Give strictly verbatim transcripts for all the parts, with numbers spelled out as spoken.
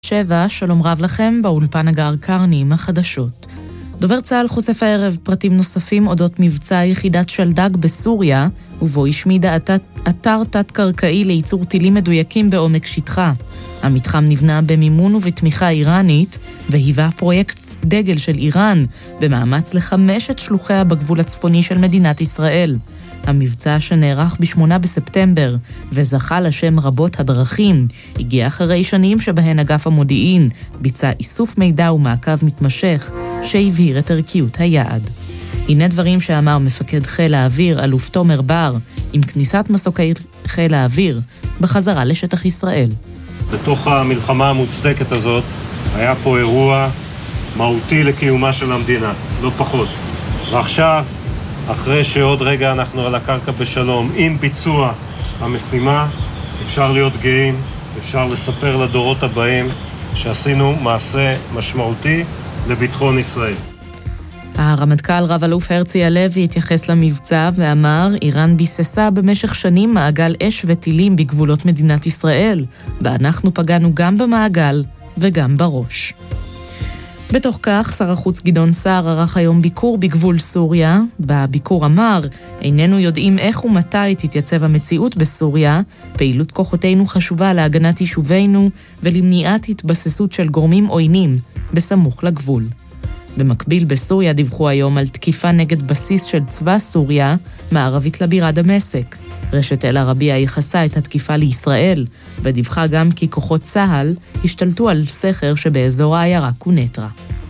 שבע, שלום רב לכם, באולפן הגר קרני עם החדשות. דובר צה"ל חושף הערב פרטים נוספים אודות מבצע יחידת שלדג בסוריה, ובו השמידה אתר תת-קרקעי לייצור טילים מדויקים בעומק שטחה. המתחם נבנה במימון ובתמיכה איראנית, והיווה פרויקט דגל של איראן, במאמץ לחמש את שלוחיה בגבול הצפוני של מדינת ישראל. המבצע שנערך בשמונה בספטמבר וזכה לשם רבות הדרכים, הגיע אחרי שנים שבהן אגף המודיעין ביצע איסוף מידע ומעקב מתמשך שהבהיר את ערכיות היעד. הנה דברים שאמר מפקד חיל האוויר אלוף תומר בר עם כניסת מסוקי חיל האוויר בחזרה לשטח ישראל. בתוך המלחמה המוצדקת הזאת היה פה אירוע מהותי לקיומה של המדינה, לא פחות. ועכשיו אחרי שעוד רגע אנחנו על הקרקע בשלום, עם ביצוע המשימה, אפשר להיות גאים, אפשר לספר לדורות הבאים שעשינו מעשה משמעותי לביטחון ישראל. הרמטכ"ל רב אלוף הרצי הלוי התייחס למבצע ואמר, איראן ביססה במשך שנים מעגל אש וטילים בגבולות מדינת ישראל, ואנחנו פגענו גם במעגל וגם בראש. בתוך כך, שר החוץ גדעון סער ערך היום ביקור בגבול סוריה. בביקור אמר, איננו יודעים איך ומתי תתייצב המציאות בסוריה, פעילות כוחותינו חשובה להגנת יישובינו ולמניעת התבססות של גורמים עוינים בסמוך לגבול. במקביל בסוריה דיווחו היום על תקיפה נגד בסיס של צבא סוריה מערבית לבירה דמשק. רשת אל ערבייה יחסה את התקיפה לישראל, ודיווחה גם כי כוחות צה"ל השתלטו על סכר שבאזור העיירה קונטרה.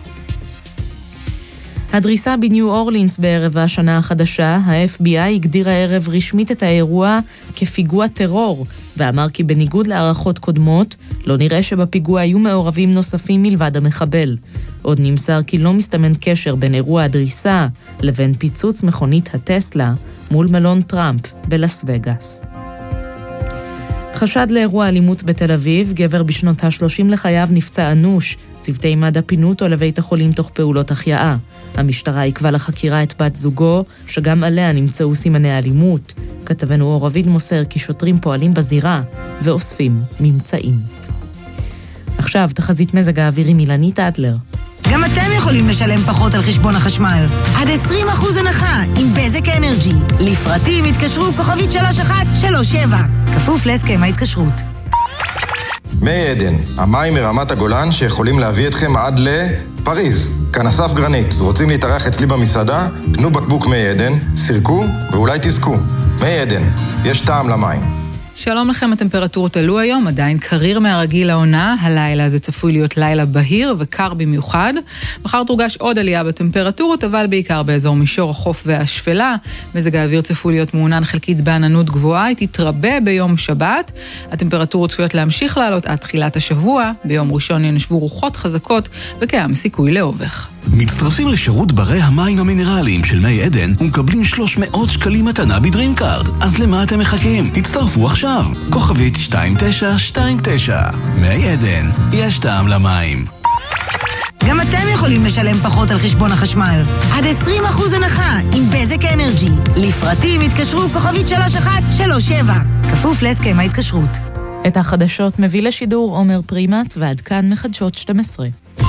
הדריסה בניו אורלינס בערב השנה החדשה, ה-אף בי איי הגדיר הערב רשמית את האירוע כפיגוע טרור, ואמר כי בניגוד להערכות קודמות, לא נראה שבפיגוע היו מעורבים נוספים מלבד המחבל. עוד נמסר כי לא מסתמן קשר בין אירוע הדריסה לבין פיצוץ מכונית הטסלה מול מלון טראמפ בלס וגאס. חשד לאירוע אלימות בתל אביב, גבר בשנות ה-שלושים לחייו נפצע אנוש, צוותי מד"א פינו אותו לבית החולים תוך פעולות החייאה. המשטרה עיכבה לחקירה את בת זוגו, שגם עליה נמצאו סימני אלימות. כתבנו אור אביד מוסר כי שוטרים פועלים בזירה ואוספים ממצאים. עכשיו תחזית מזג האוויר עם אילנית אדלר. גם אתם יכולים לשלם פחות על חשבון החשמל. עד עשרים אחוז הנחה עם בזק אנרג'י. לפרטים התקשרו כוכבית שלוש אחת שלוש שבע. כפוף להסכם ההתקשרות. מי עדן, המים מרמת הגולן שיכולים להביא אתכם עד לפריז. כאן אסף גרנית, רוצים להתארח אצלי במסעדה? קנו בקבוק מי עדן, סירקו ואולי תזכו. מי עדן, יש טעם למים. שלום לכם, הטמפרטורות עלו היום, עדיין קריר מהרגיל לעונה, הלילה זה צפוי להיות לילה בהיר וקר במיוחד. מחר תורגש עוד עלייה בטמפרטורות, אבל בעיקר באזור מישור החוף והשפלה. מזג האוויר צפוי להיות מעונן חלקית בעננות גבוהה, היא תתרבה ביום שבת. הטמפרטורות צפויות להמשיך לעלות עד תחילת השבוע, ביום ראשון ינשבו רוחות חזקות וקיים סיכוי לאובך. מצטרפים לשירות ברי המים המינרליים של מי עדן ומקבלים שלוש מאות שקלים מתנה בדרימקארד. אז למה אתם מחכים? תצטרפו עכשיו. כוכבית שתיים תשע שתיים תשע. מי עדן, יש טעם למים. גם אתם יכולים לשלם פחות על חשבון החשמל. עד עשרים אחוז הנחה עם בזק אנרג'י. לפרטים התקשרו כוכבית שלוש אחת שלוש שבע. כפוף להסכם ההתקשרות. את החדשות מביא לשידור עומר פרימט, ועד כאן מחדשות שתים עשרה.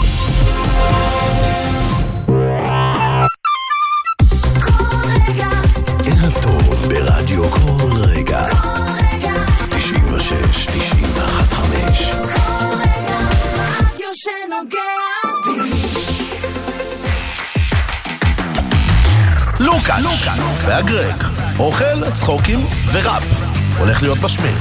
ערב טוב ברדיו כל רגע. תשעים ושש, תשעים ואחת, חמש. כל רגע, רדיו שנוגע בי. לוקאץ' והגרג. אוכל, צחוקים וראפ. הולך להיות משמין.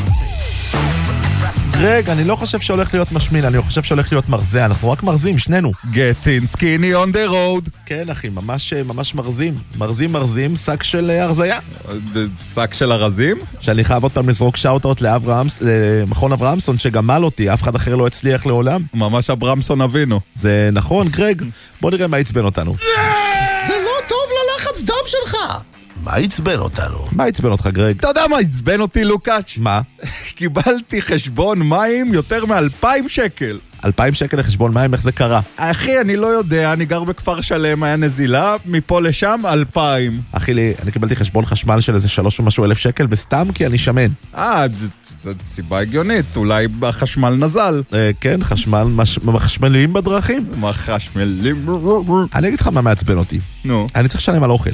גרג, אני לא חושב שהולך להיות משמין, אני חושב שהולך להיות מרזה, אנחנו רק מרזים, שנינו. Getting skinny on the road. כן, אחי, ממש, ממש מרזים. מרזים, מרזים, שק של הרזיה. שק של הרזים? שאני חייב עוד פעם לזרוק שאוט-אוט למכון אברמסון, שגמל אותי, אף אחד אחר לא הצליח לעולם. ממש אברמסון אבינו. זה נכון, גרג. בוא נראה מה יצבן אותנו. זה לא טוב ללחץ דם שלך. מה יצבן אותנו? מה יצבן אותך, גרג? אתה יודע מה יצבן אותי, לוקאץ'? מה? קיבלתי חשבון מים יותר מאלפיים שקל. אלפיים שקל לחשבון מים, איך זה קרה? אחי, אני לא יודע, אני גר בכפר שלם, היה נזילה, מפה לשם אלפיים. אחי, לי, אני קיבלתי חשבון חשמל של איזה שלוש ומשהו אלף שקל, וסתם כי אני שמן. אה, זו סיבה הגיונית, אולי החשמל נזל. כן, חשמל, מחשמלים בדרכים. מחשמלים. אני אגיד לך מה מעצבן אותי. נו. אני צריך לשלם על אוכל.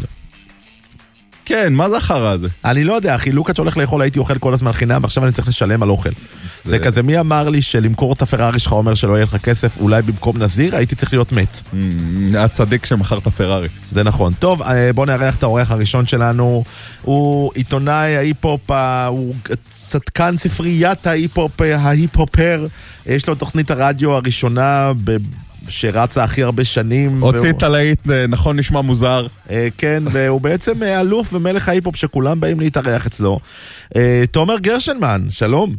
כן, מה זה החרא הזה? אני לא יודע, אחי, לוקאץ' הולך לאכול, הייתי אוכל כל הזמן חינם, ועכשיו אני צריך לשלם על אוכל. זה כזה, מי אמר לי שלמכור את הפרארי שלך אומר שלא יהיה לך כסף, אולי במקום נזיר, הייתי צריך להיות מת. הצדיק שמכר את הפרארי. זה נכון. טוב, בוא נארח את האורח הראשון שלנו. הוא עיתונאי ההיפ-הופ, הוא צדקן ספריית ההיפ-הופ, ההיפ-הופר. יש לו תוכנית הרדיו הראשונה ב... שרצה הכי הרבה שנים. הוציא תלאית, נכון נשמע מוזר. כן, והוא בעצם אלוף ומלך ההיפ-הופ שכולם באים להתארח אצלו. תומר גרשנמן, שלום.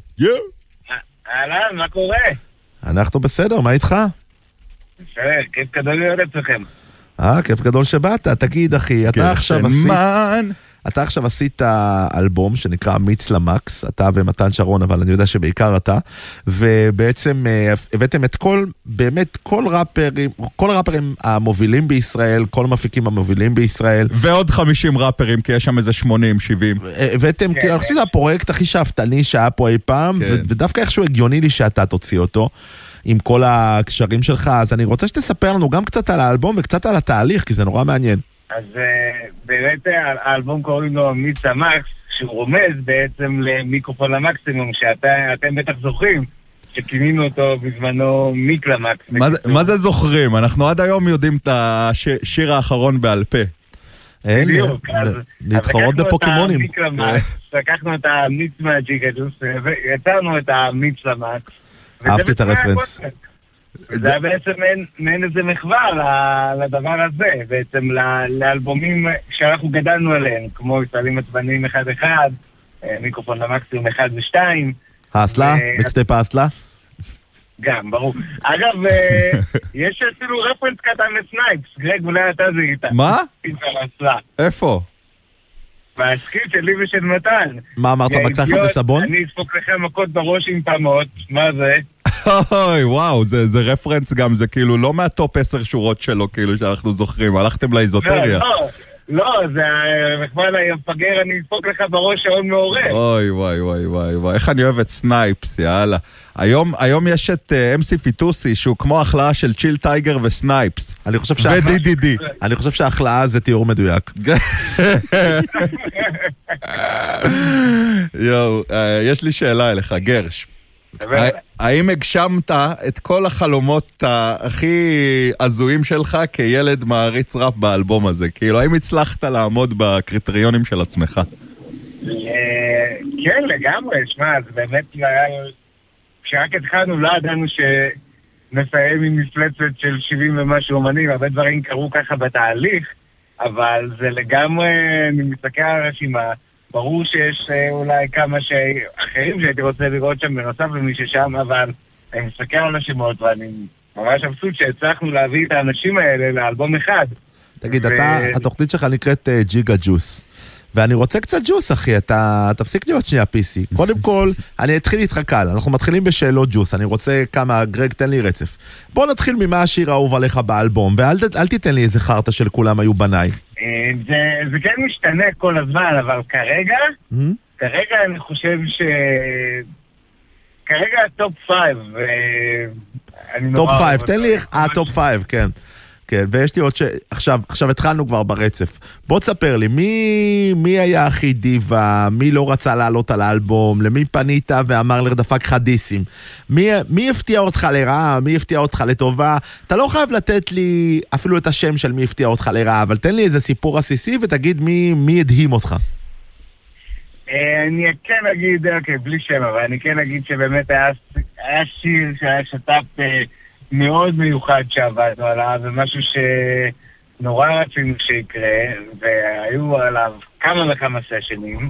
אהלן, מה קורה? אנחנו בסדר, מה איתך? בסדר, כיף גדול להיות אצלכם. אה, כיף גדול שבאת. תגיד, אחי, אתה עכשיו עשית... אתה עכשיו עשית אלבום שנקרא מיץ למקס, אתה ומתן שרון, אבל אני יודע שבעיקר אתה, ובעצם הבאתם את כל, באמת כל ראפרים, כל ראפרים המובילים בישראל, כל מפיקים המובילים בישראל. ועוד חמישים ראפרים, כי יש שם איזה שמונים, שבעים. הבאתם, כאילו, אני חושב שזה הפרויקט הכי שאפתני שהיה פה אי פעם, ודווקא איכשהו הגיוני לי שאתה תוציא אותו. עם כל הקשרים שלך, אז אני רוצה שתספר לנו גם קצת על האלבום וקצת על התהליך, כי זה נורא מעניין. אז באמת האלבום קוראים לו מיץ המקס, שהוא רומז בעצם למיקרופון למקסימום, שאתם בטח זוכרים, שכינינו אותו בזמנו מיק למקס. מה זה זוכרים? אנחנו עד היום יודעים את השיר האחרון בעל פה. בדיוק, אז להתחרות בפוקימונים. לקחנו את המיץ מהג'יגדוס, ויצרנו את המיץ למקס. אהבתי את הרפרנס. זה היה בעצם מעין איזה מחווה לדבר הזה, בעצם לאלבומים שאנחנו גדלנו עליהם, כמו ישראלים עצבניים אחד אחד, מיקרופון למקסימום אחד ושתיים. האסלה? מקסטייפ האסלה? גם, ברור. אגב, יש אפילו רפרנס קטן לסנייפס, גרג, אולי אתה זיהית. מה? איפה? בהסקיל שלי ושל מתן. מה אמרת, מקלחת וסבון? אני אספוק לכם מכות בראש עם פעמות, מה זה? אוי, וואו, זה, זה רפרנס גם, זה כאילו לא מהטופ עשר שורות שלו, כאילו שאנחנו זוכרים, הלכתם לאיזוטריה. לא, לא, לא, זה מחמל המפגר, אני אספוק לך בראש שעון מעורר. אוי, וואי, וואי, וואי, וואי, איך אני אוהב את סנייפס, יאללה. היום, היום יש את uh, אם סי פיטוסי, שהוא כמו החלאה של צ'יל טייגר וסנייפס. אני חושב ו-די די די. אני חושב שההחלאה זה תיאור מדויק. יואו, uh, יש לי שאלה אליך, גרש. האם הגשמת את כל החלומות הכי עזויים שלך כילד מעריץ ראפ באלבום הזה? כאילו, האם הצלחת לעמוד בקריטריונים של עצמך? כן, לגמרי, שמע, זה באמת כשרק התחלנו לא ידענו שנסיים עם מפלצת של שבעים ומשהו אומנים, הרבה דברים קרו ככה בתהליך, אבל זה לגמרי, אני מסתכל על הרשימה, ברור שיש אולי כמה אחרים שהייתי רוצה לראות שם בנוסף למי ששם, אבל אני מסתכל על השמות ואני ממש מבסוט שהצלחנו להביא את האנשים האלה לאלבום אחד. תגיד, אתה, התוכנית שלך נקראת ג'יגה ג'וס, ואני רוצה קצת ג'וס, אחי, אתה תפסיק להיות שנייה פי סי. קודם כל, אני אתחיל איתך קל, אנחנו מתחילים בשאלות ג'וס, אני רוצה כמה, גרג, תן לי רצף. בוא נתחיל ממה השיר האהוב עליך באלבום, ואל תיתן לי איזה חרטה של כולם היו בניי. זה, זה כן משתנה כל הזמן, אבל כרגע, mm-hmm. כרגע אני חושב ש... כרגע הטופ פייב. טופ פייב, תן לי הטופ פייב, כן. כן, ויש לי עוד ש... עכשיו, עכשיו התחלנו כבר ברצף. בוא תספר לי, מי, מי היה הכי דיבה, מי לא רצה לעלות על האלבום, למי פנית ואמר לרדפק לך דיסים? מי, מי הפתיע אותך לרעה, מי הפתיע אותך לטובה? אתה לא חייב לתת לי אפילו את השם של מי הפתיע אותך לרעה, אבל תן לי איזה סיפור עסיסי ותגיד מי, מי הדהים אותך. אני כן אגיד, אוקיי, בלי שם, אבל אני כן אגיד שבאמת היה, היה שיר שהיה שת"פ מאוד מיוחד שעבדנו עליו, ומשהו שנורא רצינו שיקרה, והיו עליו כמה וכמה סשנים,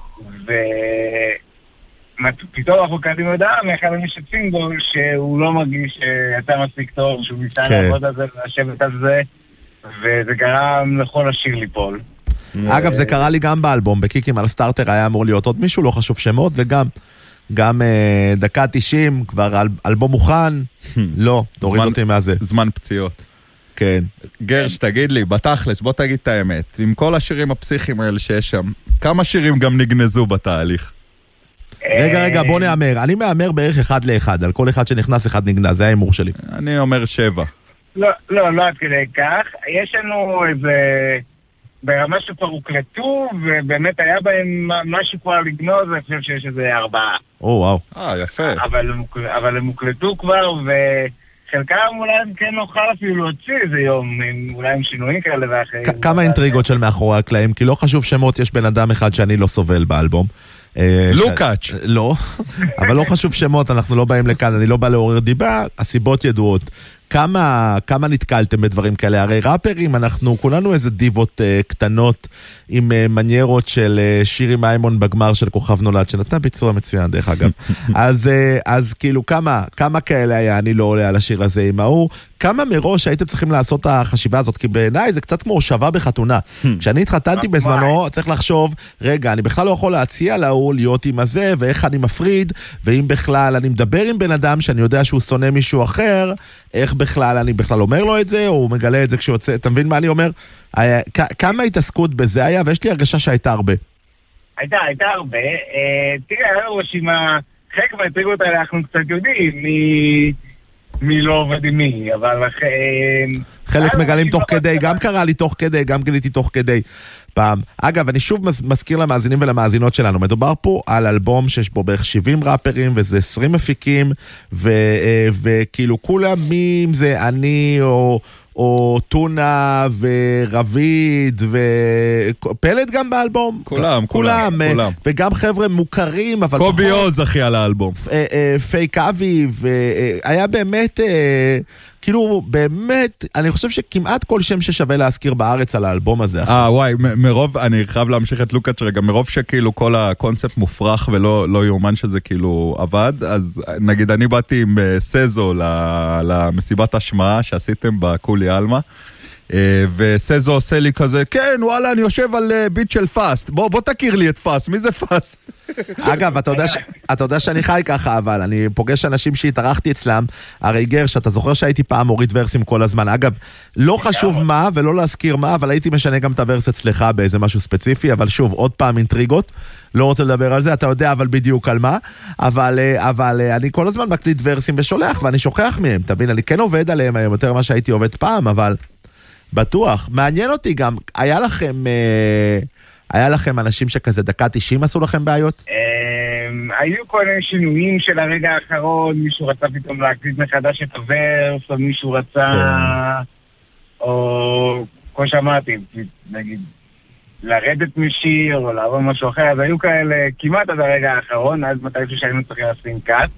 ופתאום אנחנו קדימה הודעה מאחד המשתפים בו שהוא לא מרגיש שיצא מספיק טוב, שהוא ניסה לעבוד על זה ולשבת על זה, וזה גרם לכל השיר ליפול. אגב, זה קרה לי גם באלבום, בקיקים על סטארטר היה אמור להיות עוד מישהו, לא חשוב שמות, וגם גם אה, דקה תשעים, כבר אל, אלבום מוכן, לא, תוריד אותי מהזה. זמן פציעות. כן. גרש, תגיד לי, בתכלס, בוא תגיד את האמת, עם כל השירים הפסיכיים האלה שיש שם, כמה שירים גם נגנזו בתהליך? רגע, רגע, בוא נאמר. אני מאמר בערך אחד לאחד, על כל אחד שנכנס אחד נגנז, זה האמור שלי. אני אומר שבע. לא, לא, לא עד כדי כך. יש לנו איזה... ברמה שכבר הוקלטו, ובאמת היה בהם משהו כבר לגנוז, אני חושב שיש איזה ארבעה. או, וואו. אה, יפה. אבל, אבל הם הוקלטו כבר, וחלקם אולי כן נוכל אפילו להוציא איזה יום, אולי עם שינויים כאלה ואחרים. כמה אינטריגות של מאחורי הקלעים, כי לא חשוב שמות, יש בן אדם אחד שאני לא סובל באלבום. לוקאץ'. לא, אבל לא חשוב שמות, אנחנו לא באים לכאן, אני לא בא לעורר דיבה, הסיבות ידועות. כמה, כמה נתקלתם בדברים כאלה? הרי ראפרים, אנחנו כולנו איזה דיבות uh, קטנות עם uh, מניירות של uh, שירי מיימון בגמר של כוכב נולד, שנתנה ביצוע מצוין דרך אגב. אז, uh, אז כאילו כמה, כמה כאלה היה, אני לא עולה על השיר הזה עם ההוא, כמה מראש הייתם צריכים לעשות את החשיבה הזאת? כי בעיניי זה קצת כמו הושבה בחתונה. כשאני התחתנתי בזמנו, צריך לחשוב, רגע, אני בכלל לא יכול להציע להוא להיות עם הזה, ואיך אני מפריד, ואם בכלל אני מדבר עם בן אדם שאני יודע שהוא שונא מישהו אחר, איך בכלל אני בכלל אומר לו את זה, או הוא מגלה את זה כשהוא יוצא, אתה מבין מה אני אומר? כמה התעסקות בזה היה, ויש לי הרגשה שהייתה הרבה. הייתה, הייתה הרבה. תראה, היה לו רשימה, חלק מהאינטריגות האלה אנחנו קצת יודעים, מי לא עובד עם מי, אבל... חלק מגלים תוך כדי, גם קרה לי תוך כדי, גם גיליתי תוך כדי פעם. אגב, אני שוב מזכיר למאזינים ולמאזינות שלנו, מדובר פה על אלבום שיש בו בערך שבעים ראפרים, וזה עשרים מפיקים, וכאילו כולם מי אם זה אני או... או טונה ורביד ופלט גם באלבום. כולם, כולם, כולם. וגם חבר'ה מוכרים, אבל... קובי עוז אחי על האלבום. פייק אבי, והיה באמת, כאילו, באמת, אני חושב שכמעט כל שם ששווה להזכיר בארץ על האלבום הזה. אה, וואי, מרוב, אני חייב להמשיך את לוקאץ' רגע, מרוב שכאילו כל הקונספט מופרך ולא לא יאומן שזה כאילו עבד, אז נגיד אני באתי עם סזו למסיבת השמעה שעשיתם בקולי אלמה, וסזו עושה לי כזה, כן, וואלה, אני יושב על ביט של פאסט, בוא, בוא תכיר לי את פאסט, מי זה פאסט? אגב, אתה יודע, ש... אתה יודע שאני חי ככה, אבל אני פוגש אנשים שהתארחתי אצלם, הרי גרש, אתה זוכר שהייתי פעם מוריד ורסים כל הזמן, אגב, לא חשוב מה ולא להזכיר מה, אבל הייתי משנה גם את הוורס אצלך באיזה משהו ספציפי, אבל שוב, עוד פעם אינטריגות, לא רוצה לדבר על זה, אתה יודע אבל בדיוק על מה, אבל, אבל אני כל הזמן מקליט ורסים ושולח, ואני שוכח מהם, תבין, אני כן עובד עליהם היום יותר מה שהייתי עובד פעם, אבל בטוח, מעניין אותי גם, היה לכם, היה לכם אנשים שכזה דקה תשעים עשו לכם בעיות? היו כל מיני שינויים של הרגע האחרון, מישהו רצה פתאום להקליט מחדש את הוורס, או מישהו רצה, או כמו שאמרתי, נגיד, לרדת משיר, או לעבור משהו אחר, אז היו כאלה כמעט עד הרגע האחרון, אז מתישהו שהיינו צריכים לשים קאט,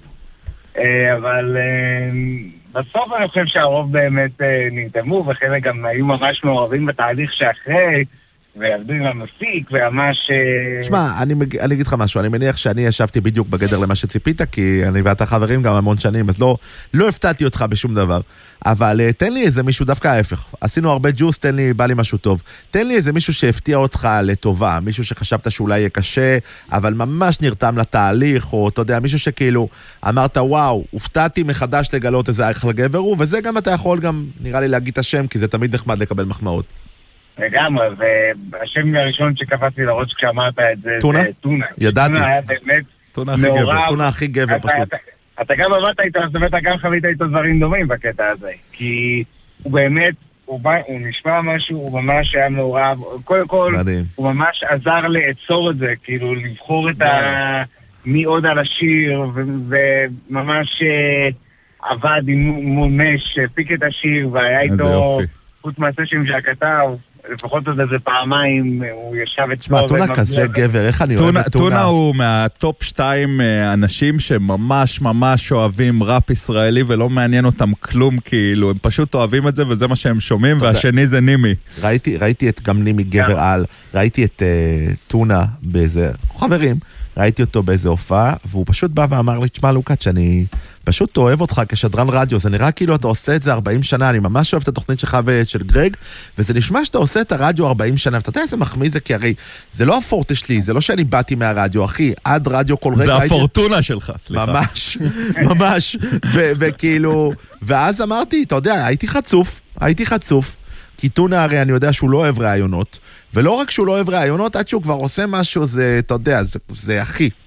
אבל בסוף אני חושב שהרוב באמת נרתמו, וחלק גם היו ממש מעורבים בתהליך שאחרי, ויעבדו עם המפיק, וממש... תשמע, אני, אני אגיד לך משהו, אני מניח שאני ישבתי בדיוק בגדר למה שציפית, כי אני ואתה חברים גם המון שנים, אז לא, לא הפתעתי אותך בשום דבר. אבל תן לי איזה מישהו, דווקא ההפך. עשינו הרבה ג'וס, תן לי, בא לי משהו טוב. תן לי איזה מישהו שהפתיע אותך לטובה, מישהו שחשבת שאולי יהיה קשה, אבל ממש נרתם לתהליך, או אתה יודע, מישהו שכאילו אמרת, וואו, הופתעתי מחדש לגלות איזה אחלה גבר הוא, וזה גם אתה יכול גם, נראה לי להגיד את השם, כי זה תמיד נחמד לקבל מחמאות. לגמרי, והשם הראשון שקפצתי לראש כשאמרת את זה, טונה? זה טונה. ידעתי. טונה היה באמת טונה הכי גבר, טונה הכי גבר פשוט. אתה גם עבדת איתו, אז באמת גם חווית איתו דברים דומים בקטע הזה, כי הוא באמת, הוא נשמע משהו, הוא ממש היה מעורב, קודם כל, הוא ממש עזר לעצור את זה, כאילו לבחור את ה... מי עוד על השיר, וממש עבד עם מומש, פיק את השיר, והיה איתו חוץ מהסשם שהכתב, לפחות עוד איזה פעמיים, הוא ישב את שמה, טונה כזה גבר, איך אני אוהב את טונה? טונה הוא מהטופ שתיים אנשים שממש ממש אוהבים ראפ ישראלי, ולא מעניין אותם כלום, כאילו, הם פשוט אוהבים את זה, וזה מה שהם שומעים, והשני זה נימי. ראיתי, ראיתי את גם נימי גבר על, ראיתי את טונה באיזה, חברים, ראיתי אותו באיזה הופעה, והוא פשוט בא ואמר לי, תשמע לוקאץ', שאני פשוט אוהב אותך כשדרן רדיו, זה נראה כאילו אתה עושה את זה ארבעים שנה, אני ממש אוהב את התוכנית שלך ושל גרג, וזה נשמע שאתה עושה את הרדיו ארבעים שנה, ואתה יודע איזה מחמיא זה, כי הרי זה לא הפורטה שלי, זה לא שאני באתי מהרדיו, אחי, עד רדיו כל רגע... זה הפורטונה שלך, סליחה. ממש, ממש, וכאילו, ואז אמרתי, אתה יודע, הייתי חצוף, הייתי חצוף, כי טונה הרי אני יודע שהוא לא אוהב רעיונות, ולא רק שהוא לא אוהב רעיונות, עד שהוא כבר עושה משהו, זה, אתה יודע, זה, זה הכי.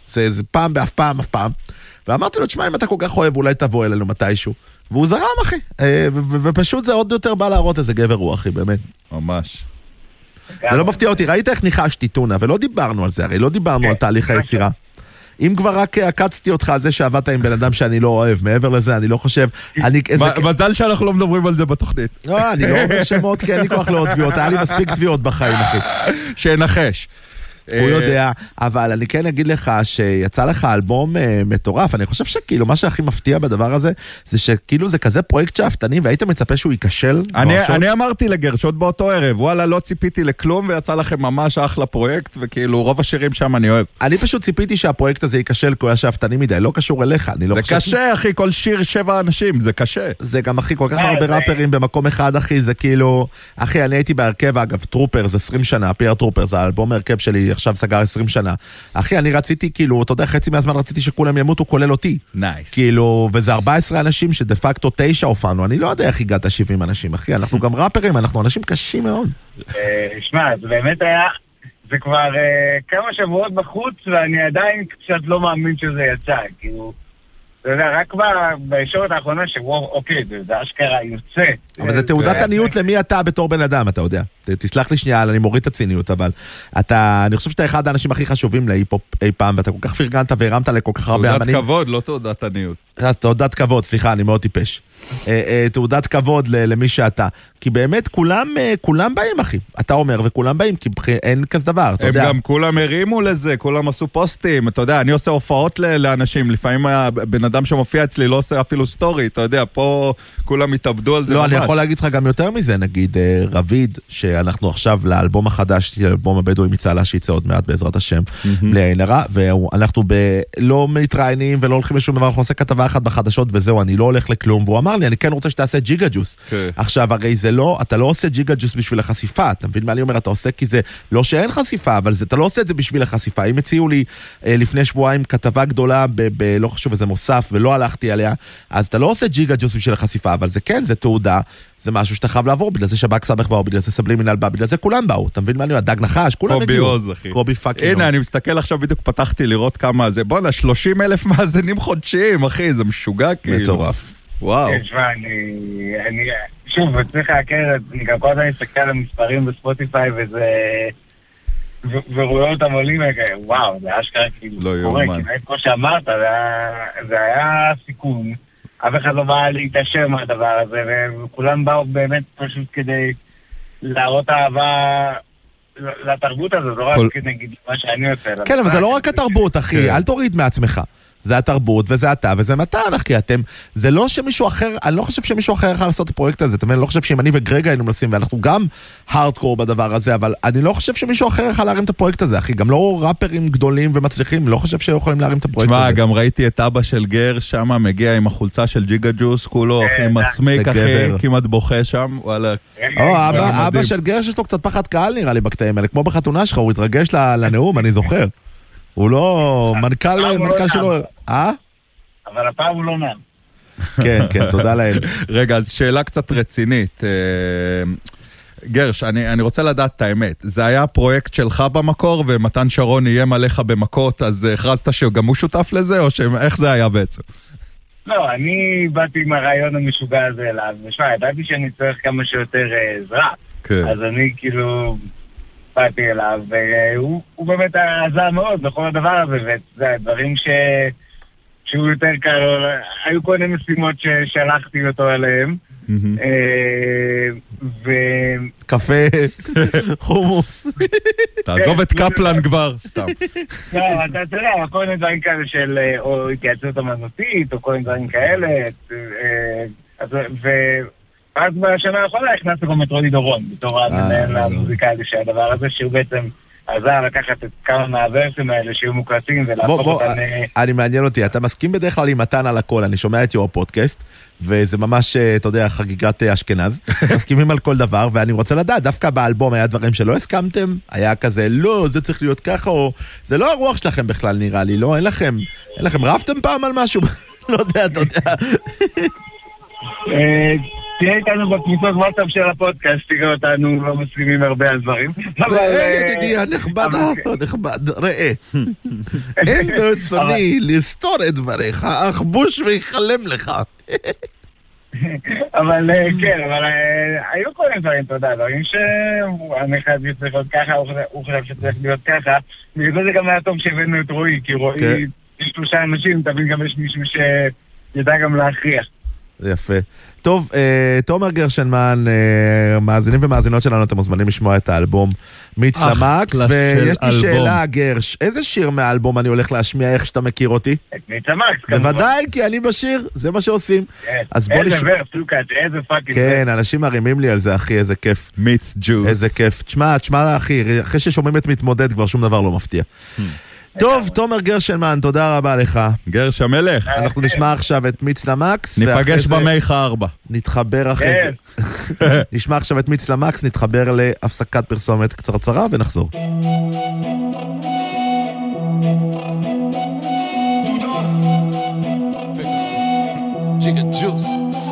זה, זה פעם באף פעם, אף פעם. ואמרתי לו, תשמע, אם אתה כל כך אוהב, אולי תבוא אלינו מתישהו. והוא זרם, אחי. ופשוט זה עוד יותר בא להראות איזה גבר הוא, אחי, באמת. ממש. זה לא מפתיע אותי, ראית איך ניחשתי טונה, ולא דיברנו על זה, הרי לא דיברנו על תהליך היצירה. אם כבר רק עקצתי אותך על זה שעבדת עם בן אדם שאני לא אוהב, מעבר לזה, אני לא חושב... מזל שאנחנו לא מדברים על זה בתוכנית. לא, אני לא אומר שמות, כי אין לי כוח לעוד תביעות, היה לי מספיק תביעות בחיים, אחי. שנחש. הוא יודע, אבל אני כן אגיד לך שיצא לך אלבום מטורף, אני חושב שכאילו מה שהכי מפתיע בדבר הזה, זה שכאילו זה כזה פרויקט שאפתני, והיית מצפה שהוא ייכשל. אני אמרתי לגרש עוד באותו ערב, וואלה, לא ציפיתי לכלום, ויצא לכם ממש אחלה פרויקט, וכאילו רוב השירים שם אני אוהב. אני פשוט ציפיתי שהפרויקט הזה ייכשל, כי הוא היה שאפתני מדי, לא קשור אליך. זה קשה, אחי, כל שיר שבע אנשים, זה קשה. זה גם, אחי, כל כך הרבה ראפרים במקום אחד, אחי, זה כאילו, אחי, אני הייתי בהרכב, אגב, טרופרס, עשרים שנה, פייר טרופרס, זה האלבום ההרכב שלי, עכשיו סגר עשרים שנה. אחי, אני רציתי, כאילו, אתה יודע, חצי מהזמן רציתי שכולם ימותו, כולל אותי. נייס. כאילו, וזה ארבע עשרה אנשים שדה פקטו תשע הופענו, אני לא יודע איך הגעת שבעים אנשים, אחי, אנחנו גם ראפרים, אנחנו אנשים קשים מאוד. שמע, זה באמת היה, זה כבר כמה שבועות בחוץ, ואני עדיין קצת לא מאמין שזה יצא, כאילו, אתה יודע, רק בישורת האחרונה שבו, אוקיי, זה אשכרה יוצא. אבל זה תעודת עניות למי אתה בתור בן אדם, אתה יודע. תסלח לי שנייה, אני מוריד את הציניות, אבל אתה, אני חושב שאתה אחד האנשים הכי חשובים להיפ-הופ אי פעם, ואתה כל כך פרגנת והרמת לכל כך הרבה אמנים. תעודת כבוד, לא תעודת עניות. תעודת כבוד, סליחה, אני מאוד טיפש. תעודת כבוד למי שאתה. כי באמת כולם, כולם באים, אחי. אתה אומר, וכולם באים, כי אין כזה דבר, אתה יודע. הם גם כולם הרימו לזה, כולם עשו פוסטים, אתה יודע, אני עושה הופעות לאנשים, לפעמים הבן אדם שמופיע אצלי לא עושה אפילו סטורי, אתה יודע, פה כולם התאבדו על זה ממש. לא, אני יכול להגיד לך גם יותר מזה, נגיד, רביד, שאנחנו עכשיו לאלבום החדש, לאלבום הבדואי מצהלה שיצא עוד מעט בעזרת השם, בלי עין הרע, ואנחנו לא מתראיינים ולא הולכים לשום דבר, אנחנו עושה כתבה אחת בחדשות וזהו, אני לא הולך לכלום, והוא אמר לי, אני כן רוצה שתעשה ג'יגה ג'וס. עכשיו, הרי זה לא, אתה לא עושה ג'יגה ג'וס בשביל החשיפה, אתה מבין מה אני אומר, אתה עושה כי זה, לא שאין חשיפה, אבל אתה לא עושה את זה בשביל החשיפה. אם הציעו לי לפני שבועיים כתבה גדולה, לא חשוב איזה מוסף, ולא הלכתי עליה, אז אתה לא עושה ג'יגה ג'וס בשביל החשיפה, אבל זה כן, זה תעודה, זה משהו שאתה חייב לעבור, בגלל זה שב"כ סבך באו, בגלל זה סבלימינל בא, בגלל זה כולם באו, אתה מבין מה אני אומר, דג נחש, כולם הגיעו. קובי עוז, אחי. קובי פאקינג עוז. הנה, אני מסתכל עכשיו, בדיוק פתחתי לראות כמה זה, בוא'נה, שלושים אלף מאזינים חודשיים, אחי, זה משוגע כאילו. מטורף. וואו. תשמע, אני, אני, שוב, צריך להכר, אני גם כל הזמן מסתכל על המספרים בספוטיפיי, וזה, ורואה אותם עולים, וואו, זה אשכרה כאילו, לא יאומן. כמו שאמרת, זה היה סיכון. אף אחד לא בא להתעשר מהדבר הזה, וכולם באו באמת פשוט כדי להראות אהבה לתרבות הזאת, לא רק נגיד מה שאני עושה. כן, אבל זה לא רק התרבות, אחי, אל תוריד מעצמך. זה התרבות, וזה אתה, וזה מתן, אחי, אתם, זה לא שמישהו אחר, אני לא חושב שמישהו אחר יכול לעשות את הפרויקט הזה, אתה מבין, אני לא חושב שאם אני וגרגע היינו מנסים, ואנחנו גם הארדקור בדבר הזה, אבל אני לא חושב שמישהו אחר יכול להרים את הפרויקט הזה, אחי, גם לא ראפרים גדולים ומצליחים, לא חושב שיכולים להרים את הפרויקט הזה. תשמע, גם ראיתי את אבא של גר שם, מגיע עם החולצה של ג'יגה ג'וס, כולו, אחי, מסמיק, אחי, כמעט בוכה שם, וואלה. אבא של גר שיש לו קצת פחד קהל, נראה לי, בקטעים האלה, כמו בחתונה שלך, הוא התרגש לנאום, אני זוכר. הוא לא, מנכ"ל, מנכ"ל שלו, אה? אבל הפעם הוא לא נם. כן, כן, תודה לאל. רגע, אז שאלה קצת רצינית. גרש, אני, אני רוצה לדעת את האמת. זה היה פרויקט שלך במקור, ומתן שרון איים עליך במכות, אז הכרזת שגם הוא שותף לזה, או איך זה היה בעצם? לא, אני באתי עם הרעיון המשוגע הזה אליו, ושמע, ידעתי שאני צריך כמה שיותר עזרה. כן. אז אני כאילו... באתי אליו, והוא באמת עזר מאוד בכל הדבר הזה, וזה דברים ש... שהוא יותר קרוב, היו כל מיני משימות ששלחתי אותו אליהם, ו... קפה, חומוס. תעזוב את קפלן כבר, סתם. לא, אתה יודע, כל מיני דברים כאלה של או התייעצות אמנותית, או כל מיני דברים כאלה, ו... אז בשנה האחרונה הכנסנו גם את רודי דורון, בתור המנהל המוזיקלי של הדבר הזה, שהוא בעצם עזר לקחת את כמה מהוורסים האלה שיהיו מוקלטים ולהפוך אותם... אני מעניין אותי, אתה מסכים בדרך כלל עם מתן על הכל, אני שומע את יור פודקאסט, וזה ממש, אתה יודע, חגיגת אשכנז, מסכימים על כל דבר, ואני רוצה לדעת, דווקא באלבום היה דברים שלא הסכמתם, היה כזה, לא, זה צריך להיות ככה, או... זה לא הרוח שלכם בכלל נראה לי, לא, אין לכם, אין לכם, רבתם פעם על משהו? לא יודע, אתה יודע. תהיה איתנו בקבוצות וואטסאפ של הפודקאסט, תראה אותנו לא מסלימים הרבה על דברים. ראה ידידי הנכבד, הנכבד, ראה. אין ברצוני לסתור את דבריך, אכבוש ויחלם לך. אבל כן, אבל היו כל דברים, תודה, דברים שאני חייב שצריך להיות ככה, הוא חושב שצריך להיות ככה, בגלל זה גם היה טוב שהבאנו את רועי, כי רועי, יש שלושה אנשים, תבין גם יש מישהו שידע גם להכריח. יפה. טוב, תומר גרשנמן, מאזינים ומאזינות שלנו, אתם מוזמנים לשמוע את האלבום מיץ למקס, ויש לי שאלה, גרש, איזה שיר מהאלבום אני הולך להשמיע, איך שאתה מכיר אותי? את מיץ למקס, כמובן. בוודאי, כי אני בשיר, זה מה שעושים. איזה ורס, לוקאץ', איזה פאקינג. כן, אנשים מרימים לי על זה, אחי, איזה כיף. מיץ ג'וס. איזה כיף. תשמע, תשמע, אחי, אחרי ששומעים את מתמודד, כבר שום דבר לא מפתיע. טוב, תומר גרשנמן, תודה רבה לך. גרש המלך. אנחנו נשמע עכשיו את מיץ למקס. ניפגש במייך הארבע. נתחבר אחרי זה. נשמע עכשיו את מיץ למקס, נתחבר להפסקת פרסומת קצרצרה ונחזור. ג'יגה ג'וס.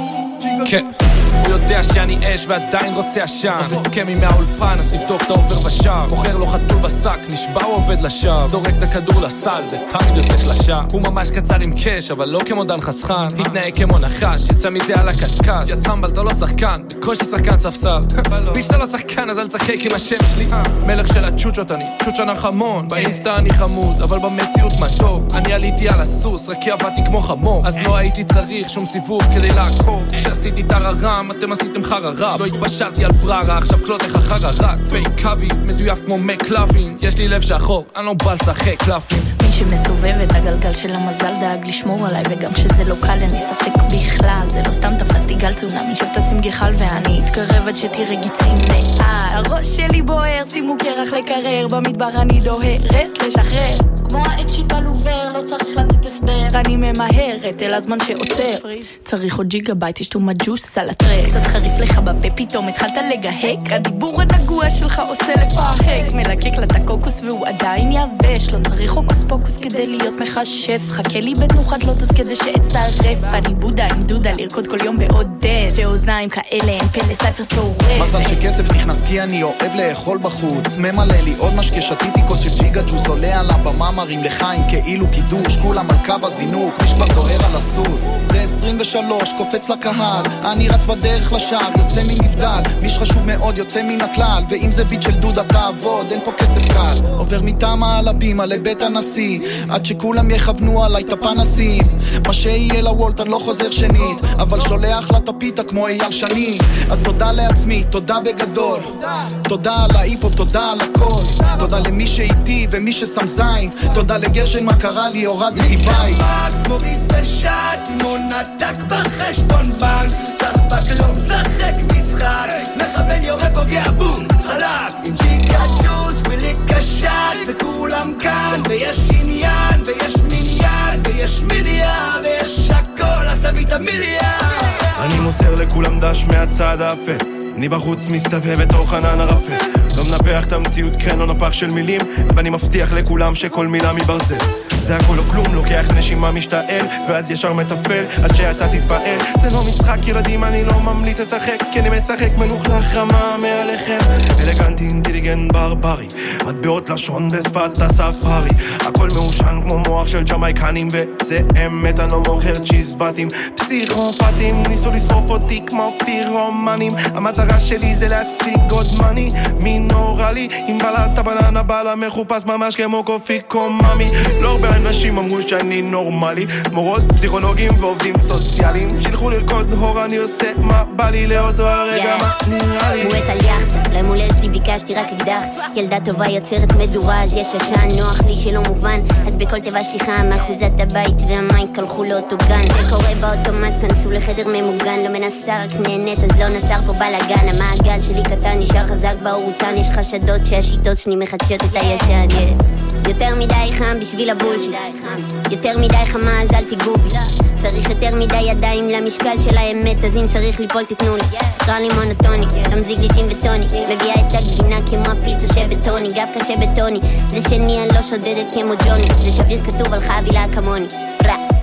כן. הוא יודע שאני אש ועדיין רוצה עשן, אז הסכמי מהאולפן, אז תבדוק את העובר בשער, מוכר לו חתול בשק, נשבע הוא עובד לשער, זורק את הכדור לסל, זה תמיד יוצא שלשה. הוא ממש קצר עם קש, אבל לא כמו דן חסכן, התנהג כמו נחש, יצא מזה על הקשקש. יא טמבל, אתה לא שחקן, בקושי שחקן ספסל, ביש אתה לא שחקן, אז אל תשחק עם השם שלי. מלך של הצ'וצ'ות אני, צ'וצ'ה נחמון, באינסטה אני חמוד, אבל במציאות מתוק. אני עליתי על הסוס, רק כי עבדתי כמו חמור, אז לא הייתי צריך שום סיבוב כדי לעקוב. כשעשיתי טררם, אתם עשיתם חררה, לא התבשרתי על בררה, עכשיו קלוט לך חררה. פייק קווי, מזויף כמו מקלווין, יש לי לב שחור, אני לא בא לשחק קלפים. מי שמסובב את הגלגל של המזל דאג לשמור עליי, וגם כשזה לא קל אני ספק בכלל, זה לא סתם תפסתי גל צונמי שתשים גחל ואני אתקרב עד שתראה גיצים מעל. הראש שלי בוער, שימו קרח לקרר, במדבר אני דוהרת לשחרר, כמו האפשיט על עובר, לא צריך לתת הסבר, אני ממהרת אל הזמן שעוצר, צריך עוד ג'יגה בייט, יש תומה ג'וס על הטרק, קצת חריף לך בפה, פתאום התחלת לגהק, הדיבור הנגוע שלך עושה לפהק, מלקק לה את הקוקוס והוא עדיין יבש, לא צריך הוקוס פוקוס כדי להיות מחשף, חכה לי בתנוחת לוטוס כדי שאצטרף, אני בודה עם דודה לרקוד כל יום בעודד, שאוזניים כאלה הם פלא סייפר שורף. מזל שכסף נכנס כי אני אוהב לאכול בחוץ, ממלא לי עוד משקה, שתיתי כוס של ג'יגה ג'וס, עולה על הבמה מרים לחיים כאילו קידוש, כולם על קו הזינוק, מי שכבר דוהר על הסוס, זה עשרים ושלוש, קופץ לקהל, אני רץ בדרך לשער, יוצא ממבדל, מי שחשוב מאוד יוצא מן הכלל, ואם זה ביט של דודה תעבוד, אין פה כסף קל, עובר מתאמה על הבימה לבית הנשיא, עד שכולם יכוונו עליי את הפנסים, מה שיהיה לוולט אני לא חוזר שנית, אבל שולח לה טפיתה כמו אייל שני, אז תודה לעצמי, תודה בגדול, תודה על האיפו, תודה על הכל, תודה למי שאיתי ומי ששם זין, תודה לגרשן מה קרה לי, הורדתי בית מקס מוריד בשעת, מונתק בחשבון בנק, צחבק לא משחק משחק, מכוון יורה פוגע בום, חלק עם ג'יגה ג'וס ולקשת, וכולם כאן ויש עניין ויש מניין ויש מיליאר ויש הכל, אז תביא את המיליאר. אני מוסר לכולם דש מהצד האפל, אני בחוץ מסתובב בתוך ענן הרפה, לא מנפח את המציאות, כן לא נפח של מילים, ואני מבטיח לכולם שכל מילה מברזל, זה הכל או כלום, לוקח נשימה משתעל, ואז ישר מטפל עד שאתה תתפעל. זה לא משחק ילדים, אני לא ממליץ לשחק, כי אני משחק מנוחלך רמה מעליכם, אלגנטי, אינטליגנט, ברברי, מטבעות לשון בשפת הספארי, הכל מאושן כמו מוח של ג'מייקנים, וזה אמת, אני לא מוכר צ'יזבטים פסיכופטים, ניסו לשרוף אותי כמו פירומנים, המטרה שלי זה להשיג עוד מני מינורלי, עם בלת הבננה בלה מחופש ממש כמו קופי קוממי. לא הרבה אנשים אמרו שאני נורמלי, מורות, פסיכולוגים ועובדים סוציאליים, שילכו לרקוד הור, אני עושה מה בא לי לאותו הרגע, מה נראה לי. מועט על יחדה, למולה שלי ביקשתי רק אקדח, ילדה טובה יוצרת מדורה, אז יש עשן, נוח לי שלא מובן, אז בכל טבע שליחה מאחוזת הבית והמים קלחו לאותו גן, זה קורה באוטומט, כנסו לחדר ממוגן, לא מנסה רק נהנית, אז לא נצר פה בלגן, המעגל שלי קטן נשאר חזק באורותן, יש חשדות שהשיטות שלי מחדשות את הישן, יותר מדי חם בשביל הבולשיט, יותר מדי חמה אז אל תיגעו בי, צריך יותר מדי ידיים למשקל של האמת, אז אם צריך ליפול תתנו לי, תקרא לי מונוטוני, תמזיג לי ג'ין וטוני, מביאה את הגבינה כמו הפיצה שבטוני, גב קשה בטוני, זה שני אני לא שודדת כמו ג'וני, זה שביר כתוב על חבילה כמוני,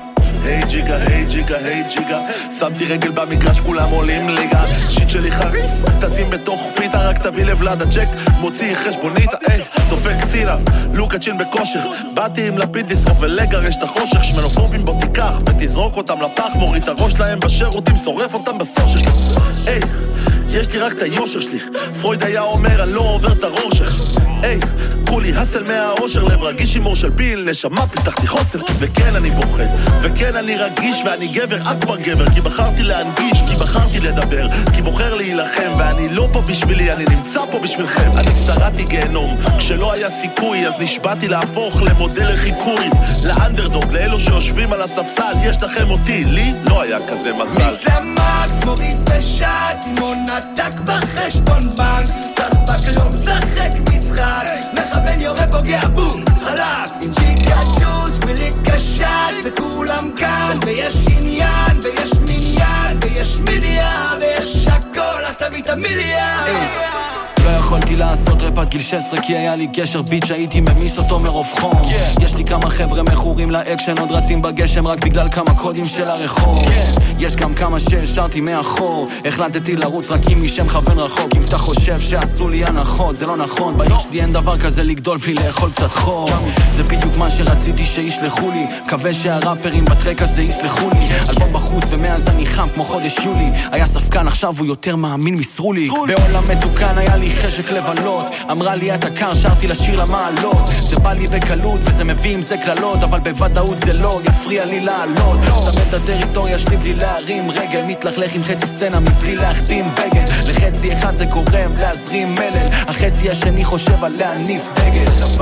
היי ג'יגה, היי ג'יגה, היי ג'יגה שמתי רגל במגרש, כולם עולים ליגה שיט שלי חריף, תשים בתוך פיתה רק תביא לבלד הצ'ק, מוציא חשבונית היי, דופק סירה, לוקצ'ין בכושר באתי עם לפיד לשרוף ולגרש את החושך שמנופובים בו תיקח ותזרוק אותם לפח מוריד את הראש להם בשירותים, שורף אותם בסושר שלי היי, יש לי רק את היושר שלי פרויד היה אומר אני לא עובר את הרושך היי, כולי הסל מהאושר לב רגיש עם אור של פיל נשמה פיתחתי חוסר וכן אני בוחד וכן אני רגיש ואני גבר אכבר גבר כי בחרתי להנגיש כי בחרתי לדבר כי בוחר להילחם ואני לא פה בשבילי אני נמצא פה בשבילכם אני שרדתי גיהנום כשלא היה סיכוי אז נשבעתי להפוך למודל לחיקוי לאנדרדוג לאלו שיושבים על הספסל יש לכם אותי לי לא היה כזה מזל מיץ למקס מוריד בשעת עם עונתק בחשבון בנק צחבק לא משחק משחק מכוון יורה פוגע בום חלק עם ג'יקה ג'וס ולקשת וכולם כאן ויש עניין ויש מניין ויש מיליאר ויש הכל אז תביא את המיליאר לא יכולתי לעשות רפ עד גיל שש עשרה כי היה לי גשר ביץ' הייתי ממיס אותו מרוב חום yeah. יש לי כמה חבר'ה מכורים לאקשן עוד רצים בגשם רק בגלל כמה קודים של הרחוב yeah. יש גם כמה שהשארתי מאחור החלטתי לרוץ רק עם משם כוון רחוק אם אתה חושב שעשו לי הנחות זה לא נכון בעיר שלי אין דבר כזה לגדול בלי לאכול קצת חור זה בדיוק מה שרציתי שישלחו לי מקווה שהראפרים בטרק הזה יסלחו לי אלבום בחוץ ומאז אני חם כמו חודש יולי היה ספקן עכשיו הוא יותר מאמין מסרוליק בעולם מתוקן היה לי חשק לבלות אמרה לי את הקר שרתי לשיר למעלות זה בא לי בקלות וזה מביא עם זה כללות אבל בוודאות זה לא יפריע לי לעלות שם את הטריטוריה שלי בלי להרים רגל מתלכלך עם חצי סצנה מבלי להחתים בגל לחצי אחד זה גורם להזרים מלל החצי השני חושב על להניף דגל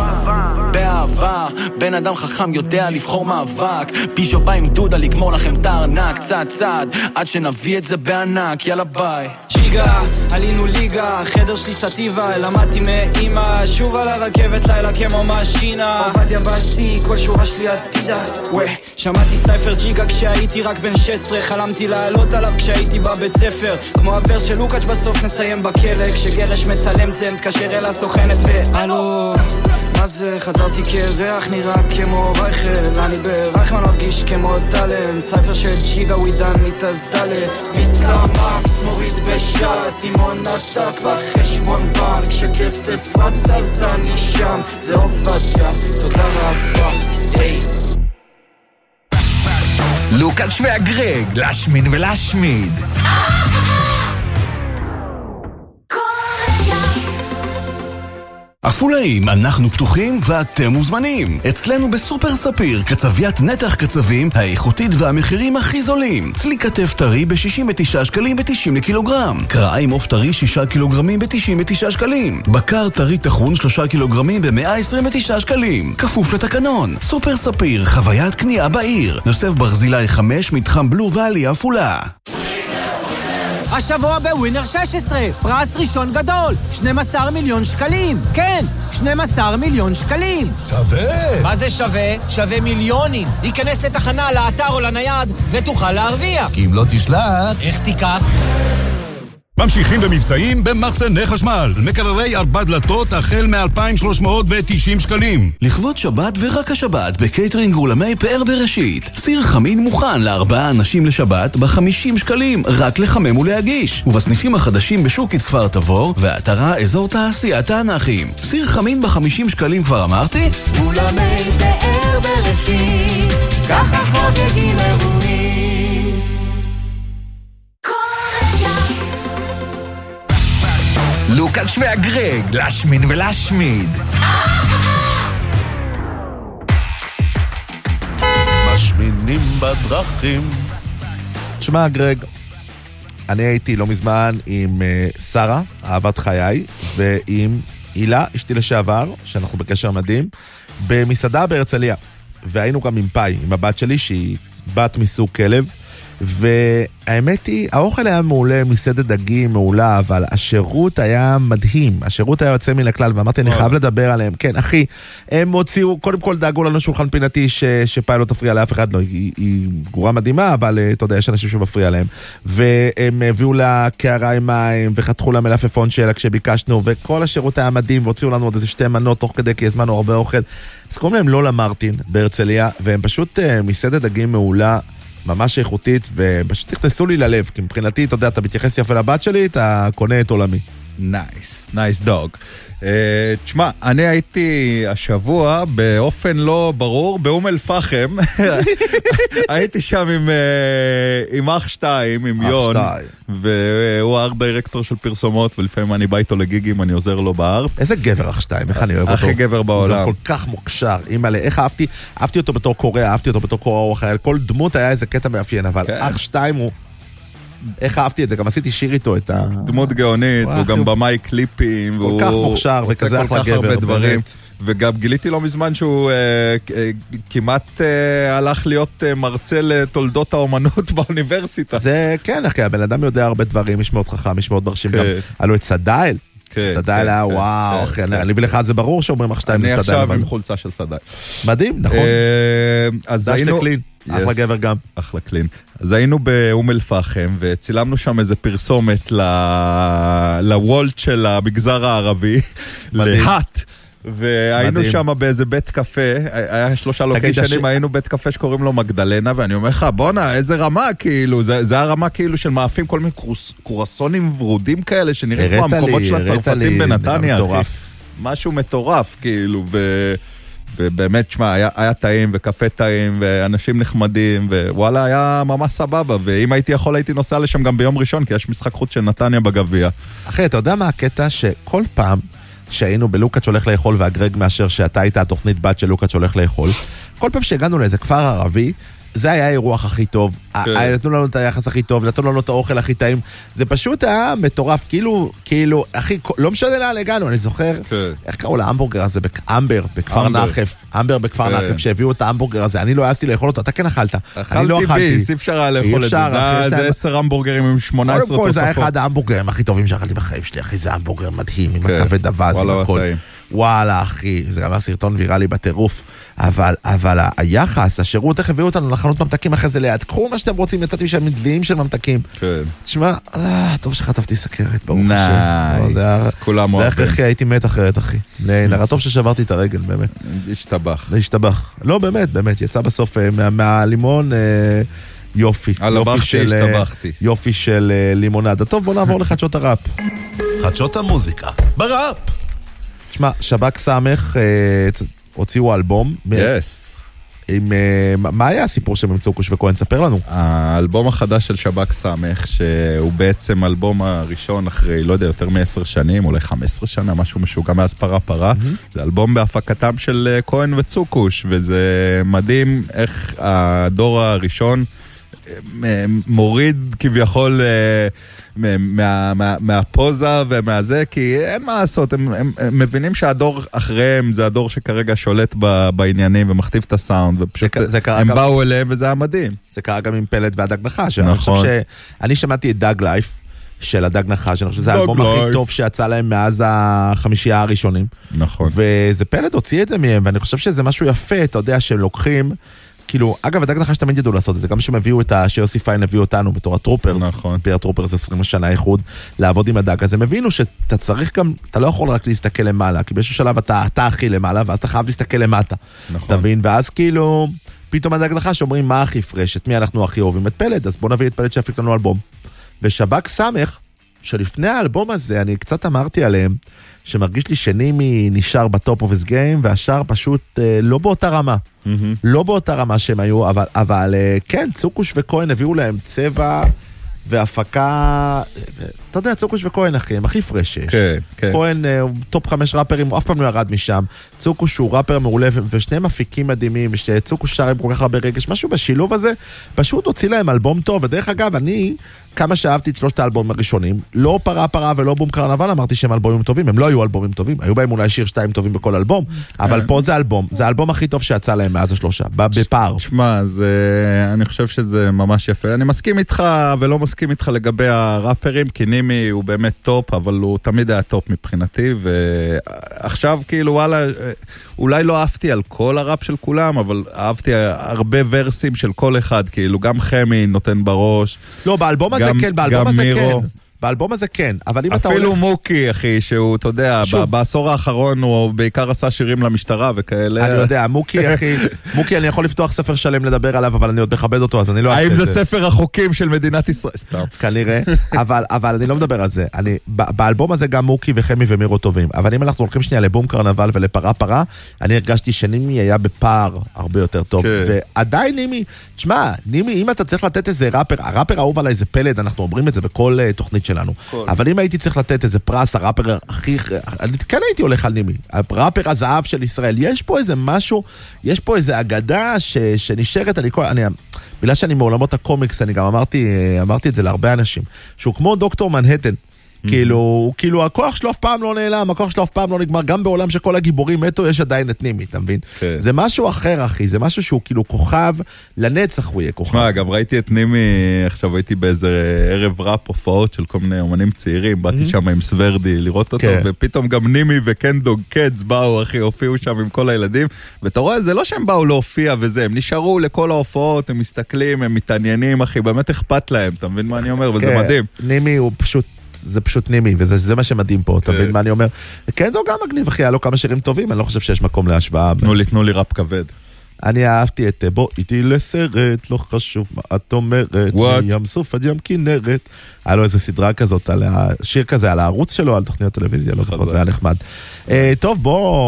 באהבה בן אדם חכם יודע לבחור מאבק בישו בא עם דודה לגמור לכם את הארנק צעד צעד עד שנביא את זה בענק יאללה ביי ג'יגה, עלינו ליגה, חדר שלי סטיבה, למדתי מאמא, שוב על הרכבת לילה כמו משינה עובדיה בסי, כל שורה שלי אדידס ווי, שמעתי סייפר ג'יגה כשהייתי רק בן שש עשרה חלמתי לעלות עליו כשהייתי בבית ספר כמו הוורס של לוקאץ' בסוף נסיים בכלא כשגרש מצלם זה מתקשר אל הסוכנת ואלו מה זה, חזרתי כריח נראה כמו רייכל אני ברייכמן מרגיש כמו טלנט סייפר של ג'יגה ווידן מתזדלה מצלמקס מוריד בשעת עם עונתק בחשבון בנק כשכסף רץ אז אני שם זה עובדיה, תודה רבה היי לוקאץ' והגרג, להשמין ולהשמיד עפולאים, אנחנו פתוחים ואתם מוזמנים. אצלנו בסופר ספיר, קצביית נתח קצבים, האיכותית והמחירים הכי זולים. צלי כתף טרי ב-שישים ותשעה שקלים ב-תשעים לקילוגרם. קרעיים עוף טרי שישה קילוגרמים ב-תשעים ותשעה שקלים. בקר טרי טחון שלושה קילוגרמים ב-מאה עשרים ותשעה שקלים. כפוף לתקנון. סופר ספיר, חוויית קנייה בעיר. יוסף ברזילי חמש, מתחם בלו ואלי עפולה. השבוע בווינר שש עשרה, פרס ראשון גדול, שנים עשר מיליון שקלים. כן, שנים עשר מיליון שקלים. שווה. מה זה שווה? שווה מיליונים. להיכנס לתחנה, לאתר או לנייד, ותוכל להרוויח. כי אם לא תשלח... איך תיקח? ממשיכים במבצעים במחסני חשמל. מקררי ארבע דלתות החל מ-אלפיים ושלוש מאות ותשעים שקלים. לכבוד שבת ורק השבת בקייטרינג אולמי פאר בראשית. סיר חמין מוכן לארבעה אנשים לשבת ב-חמישים שקלים, רק לחמם ולהגיש. ובסניפים החדשים בשוקית כפר תבור והאתרה אזור תעשיית האנחים. סיר חמין ב-חמישים שקלים כבר אמרתי? אולמי פאר בראשית, ככה חוגגים אירועים. לוקאץ' והגרג, להשמין ולהשמיד. משמינים בדרכים. תשמע, גרג, אני הייתי לא מזמן עם uh, שרה, אהבת חיי, ועם הילה, אשתי לשעבר, שאנחנו בקשר מדהים, במסעדה בהרצליה. והיינו גם עם פאי, עם הבת שלי, שהיא בת מסוג כלב, והאמת היא, האוכל היה מעולה, מסעדת דגים מעולה, אבל השירות היה מדהים, השירות היה יוצא מן הכלל, ואמרתי, אני חייב לדבר עליהם. כן, אחי, הם הוציאו, קודם כל דאגו לנו שולחן פינתי, שפאי לא תפריע לאף אחד, לא, היא, היא גורה מדהימה, אבל אתה יודע, יש אנשים שמפריע להם, והם הביאו לה קערה עם מים, וחתכו לה מלפפון שלה כשביקשנו, וכל השירות היה מדהים, והוציאו לנו עוד איזה שתי מנות, תוך כדי, כי הזמנו הרבה אוכל. אז קוראים להם לולה מרטין, בהרצליה, והם פשוט מסעדת דגים מעולה, ממש איכותית, ופשוט תכנסו לי ללב, כי מבחינתי, אתה יודע, אתה מתייחס יפה לבת שלי, אתה קונה את עולמי. נייס, נייס דוג. תשמע, אני הייתי השבוע באופן לא ברור באום אל פחם. הייתי שם עם, עם אח שתיים, עם יון, והוא הארט דירקטור של פרסומות, ולפעמים אני בא איתו לגיגים, אני עוזר לו בארט. איזה גבר אח שתיים, איך אני אוהב אותו. הכי גבר בעולם. הוא כל כך מוקשר, אימא'לה, איך אהבתי, אהבתי אותו בתור קורא, אהבתי אותו בתור קורא אורח חייל, כל דמות היה איזה קטע מאפיין, אבל אח שתיים הוא... איך אהבתי את זה, גם עשיתי שיר איתו את ה... דמות גאונית, הוא גם במאי קליפים, כל כך מוכשר וכזה אחלה גבר, באמת. וגם גיליתי לו מזמן שהוא כמעט הלך להיות מרצה לתולדות האומנות באוניברסיטה. זה כן, אחי, הבן אדם יודע הרבה דברים, יש מאוד חכם, יש מאוד מרשים גם. עלו את סדאיל, סדאיל היה וואו, אחי, אני ולך זה ברור שאומרים אח שתיים לסדאיל. אני עכשיו עם חולצה של סדאיל. מדהים, נכון. אז היינו... אחלה גבר גם. אחלה קלין. אז היינו באום אל פחם, וצילמנו שם איזה פרסומת לוולט של המגזר הערבי, להט. והיינו שם באיזה בית קפה, היה שלושה לוקיישנים, היינו בית קפה שקוראים לו מגדלנה, ואני אומר לך, בונה, איזה רמה, כאילו, זה הרמה כאילו של מאפים, כל מיני קורסונים ורודים כאלה, שנראים כמו המקומות של הצרפתים בנתניה, משהו מטורף, כאילו, ו... ובאמת, שמה, היה, היה טעים וקפה טעים ואנשים נחמדים ווואלה, היה ממש סבבה, ואם הייתי יכול הייתי נוסע לשם גם ביום ראשון, כי יש משחק חוץ של נתניה בגביע. אחי, אתה יודע מה הקטע? שכל פעם שהיינו בלוקאץ' שהולך לאכול והגרג מאשר שאתה היית התוכנית בת של לוקאץ' שהולך לאכול, כל פעם שהגענו לאיזה כפר ערבי, זה היה האירוח הכי טוב, נתנו לנו את היחס הכי טוב, נתנו לנו את האוכל הכי טעים, זה פשוט היה מטורף, כאילו, כאילו, אחי, לא משנה לאן הגענו, אני זוכר, איך קראו להמבורגר הזה, אמבר, בכפר נחף, אמבר בכפר נחף, שהביאו את ההמבורגר הזה, אני לא העזתי לאכול אותו, אתה כן אכלת, אני לא אכלתי. ביס, אי אפשר היה לאכול את זה, זה עשר המבורגרים עם שמונה עשרה תוספות. קודם כל זה היה אחד ההמבורגרים הכי טובים שאכלתי בחיים שלי, אחי, זה המבורגר מדהים, עם הכבד אבז, עם הכל. וואלה, אחי, זה גם היה סרטון ויראלי בטירוף, אבל, אבל היחס, השירות, איך הביאו אותנו לחנות ממתקים אחרי זה ליד, קחו מה שאתם רוצים, יצאתי שם מדליים של ממתקים. כן. תשמע, טוב שחטפתי סכרת, ברוך השם. נייס, כולם אוהבים. זה הכרחי, הייתי מת אחרת, אחי. נראה טוב ששברתי את הרגל, באמת. השתבח. זה השתבח. לא, באמת, באמת, יצא בסוף מהלימון, יופי. על הבחתי השתבחתי. יופי של לימונדה. טוב, בוא נעבור לחדשות הראפ. חדשות המוזיקה, בראפ. תשמע, שב"כ סמך הוציאו אלבום. יס. עם, מה היה הסיפור שהם ימצאו קוש וכהן? ספר לנו. האלבום החדש של שב"כ סמך, שהוא בעצם אלבום הראשון אחרי, לא יודע, יותר מ-עשר שנים, אולי חמש עשרה שנה, משהו משוגע מאז פרה פרה. זה אלבום בהפקתם של כהן וצוקוש, וזה מדהים איך הדור הראשון מוריד כביכול מה, מה, מהפוזה ומהזה, כי אין מה לעשות, הם, הם, הם מבינים שהדור אחריהם זה הדור שכרגע שולט ב, בעניינים ומכתיב את הסאונד, ופשוט זה, זה הם באו גם, אליהם וזה היה מדהים. זה קרה גם עם פלט והדג נחש. נכון. אני חושב שאני שמעתי את דג לייף של הדג נחש, אני חושב שזה האלבום הכי טוב שיצא להם מאז החמישייה הראשונים. נכון. וזה פלט הוציא את זה מהם, ואני חושב שזה משהו יפה, אתה יודע, שהם לוקחים כאילו, אגב, הדג נחש תמיד ידעו לעשות את זה, גם שהם הביאו את שיוסי פיין, הביאו אותנו בתור הטרופרס, נכון. פיר הטרופרס עשרים שנה איחוד, לעבוד עם הדג, אז הם הבינו שאתה צריך גם, אתה לא יכול רק להסתכל למעלה, כי באיזשהו שלב אתה, אתה הכי למעלה, ואז אתה חייב להסתכל למטה, נכון. אתה מבין? ואז כאילו, פתאום הדג נחש אומרים, מה הכי פרש, את מי אנחנו הכי אוהבים? את פלד, אז בוא נביא את פלד שיפיק לנו אלבום. ושב"כ סמך, שלפני האלבום הזה, אני קצת אמרתי עליהם, שמרגיש לי שנימי נשאר בטופ אוף גיים, והשאר פשוט אה, לא באותה רמה. Mm-hmm. לא באותה רמה שהם היו, אבל, אבל אה, כן, צוקוש וכהן הביאו להם צבע והפקה, אתה יודע, צוקוש וכהן אחי, הם הכי פרש יש. כן, כן. כהן אה, הוא טופ חמש ראפרים, הוא אף פעם לא ירד משם. צוקוש הוא ראפר מעולה, ושניהם מפיקים מדהימים, שצוקוש שר עם כל כך הרבה רגש, משהו בשילוב הזה, פשוט הוציא להם אלבום טוב, ודרך אגב, אני... כמה שאהבתי את שלושת האלבומים הראשונים, לא פרה פרה ולא בום קרנבל, אמרתי שהם אלבומים טובים, הם לא היו אלבומים טובים, היו בהם אולי שיר שתיים טובים בכל אלבום, אבל פה זה אלבום, זה האלבום הכי טוב שיצא להם מאז השלושה, בפער. תשמע, אני חושב שזה ממש יפה, אני מסכים איתך ולא מסכים איתך לגבי הראפרים, כי נימי הוא באמת טופ, אבל הוא תמיד היה טופ מבחינתי, ועכשיו כאילו וואלה, אולי לא אהבתי על כל הראפ של כולם, אבל אהבתי הרבה ורסים של כל אחד, כאילו גם חמי נותן בראש. לא, באלבום הזה כן, באלבום הזה כן. באלבום הזה כן, אבל אם אתה הולך... אפילו מוקי, אחי, שהוא, אתה יודע, בעשור האחרון הוא בעיקר עשה שירים למשטרה וכאלה. אני יודע, מוקי, אחי, מוקי, אני יכול לפתוח ספר שלם לדבר עליו, אבל אני עוד מכבד אותו, אז אני לא... האם זה ספר החוקים של מדינת ישראל? סתם. כנראה, אבל אני לא מדבר על זה. באלבום הזה גם מוקי וחמי ומירו טובים, אבל אם אנחנו הולכים שנייה לבום קרנבל ולפרה פרה, אני הרגשתי שנימי היה בפער הרבה יותר טוב, ועדיין נימי, תשמע, נימי, אם אתה צריך לתת איזה ראפר, הראפר האהוב עליי זה פלד, אנחנו אומרים את זה בכל תוכנית שלנו. אבל אם הייתי צריך לתת איזה פרס, הראפר הכי... אני כן הייתי הולך על נימי. הראפר הזהב של ישראל. יש פה איזה משהו, יש פה איזה אגדה ש... שנשארת, אני כל... אני... בגלל שאני מעולמות הקומיקס, אני גם אמרתי, אמרתי את זה להרבה אנשים, שהוא כמו דוקטור מנהטן. כאילו, כאילו, הכוח שלו אף פעם לא נעלם, הכוח שלו אף פעם לא נגמר, גם בעולם שכל הגיבורים מתו, יש עדיין את נימי, אתה מבין? זה משהו אחר, אחי, זה משהו שהוא כאילו כוכב, לנצח הוא יהיה כוכב. מה, גם ראיתי את נימי, עכשיו הייתי באיזה ערב ראפ הופעות של כל מיני אומנים צעירים, באתי שם עם סוורדי לראות אותו, ופתאום גם נימי וקנדוג קדס באו, אחי, הופיעו שם עם כל הילדים, ואתה רואה, זה לא שהם באו להופיע וזה, הם נשארו לכל ההופעות, הם מסתכלים, הם מתעניינים, אחי, באמת אכפת להם, אתה מבין מה אני אומר? וזה מדהים. נימי הוא פשוט זה פשוט נימי, וזה מה שמדהים פה, אתה מבין מה אני אומר? כן, זו גם מגניב, אחי, היה לו כמה שירים טובים, אני לא חושב שיש מקום להשוואה. תנו לי, תנו לי ראפ כבד. אני אהבתי את בוא איתי לסרט, לא חשוב מה את אומרת, מים סוף עד ים כנרת. היה לו איזו סדרה כזאת, שיר כזה על הערוץ שלו, על תוכניות טלוויזיה, לא זוכר, זה היה נחמד. טוב,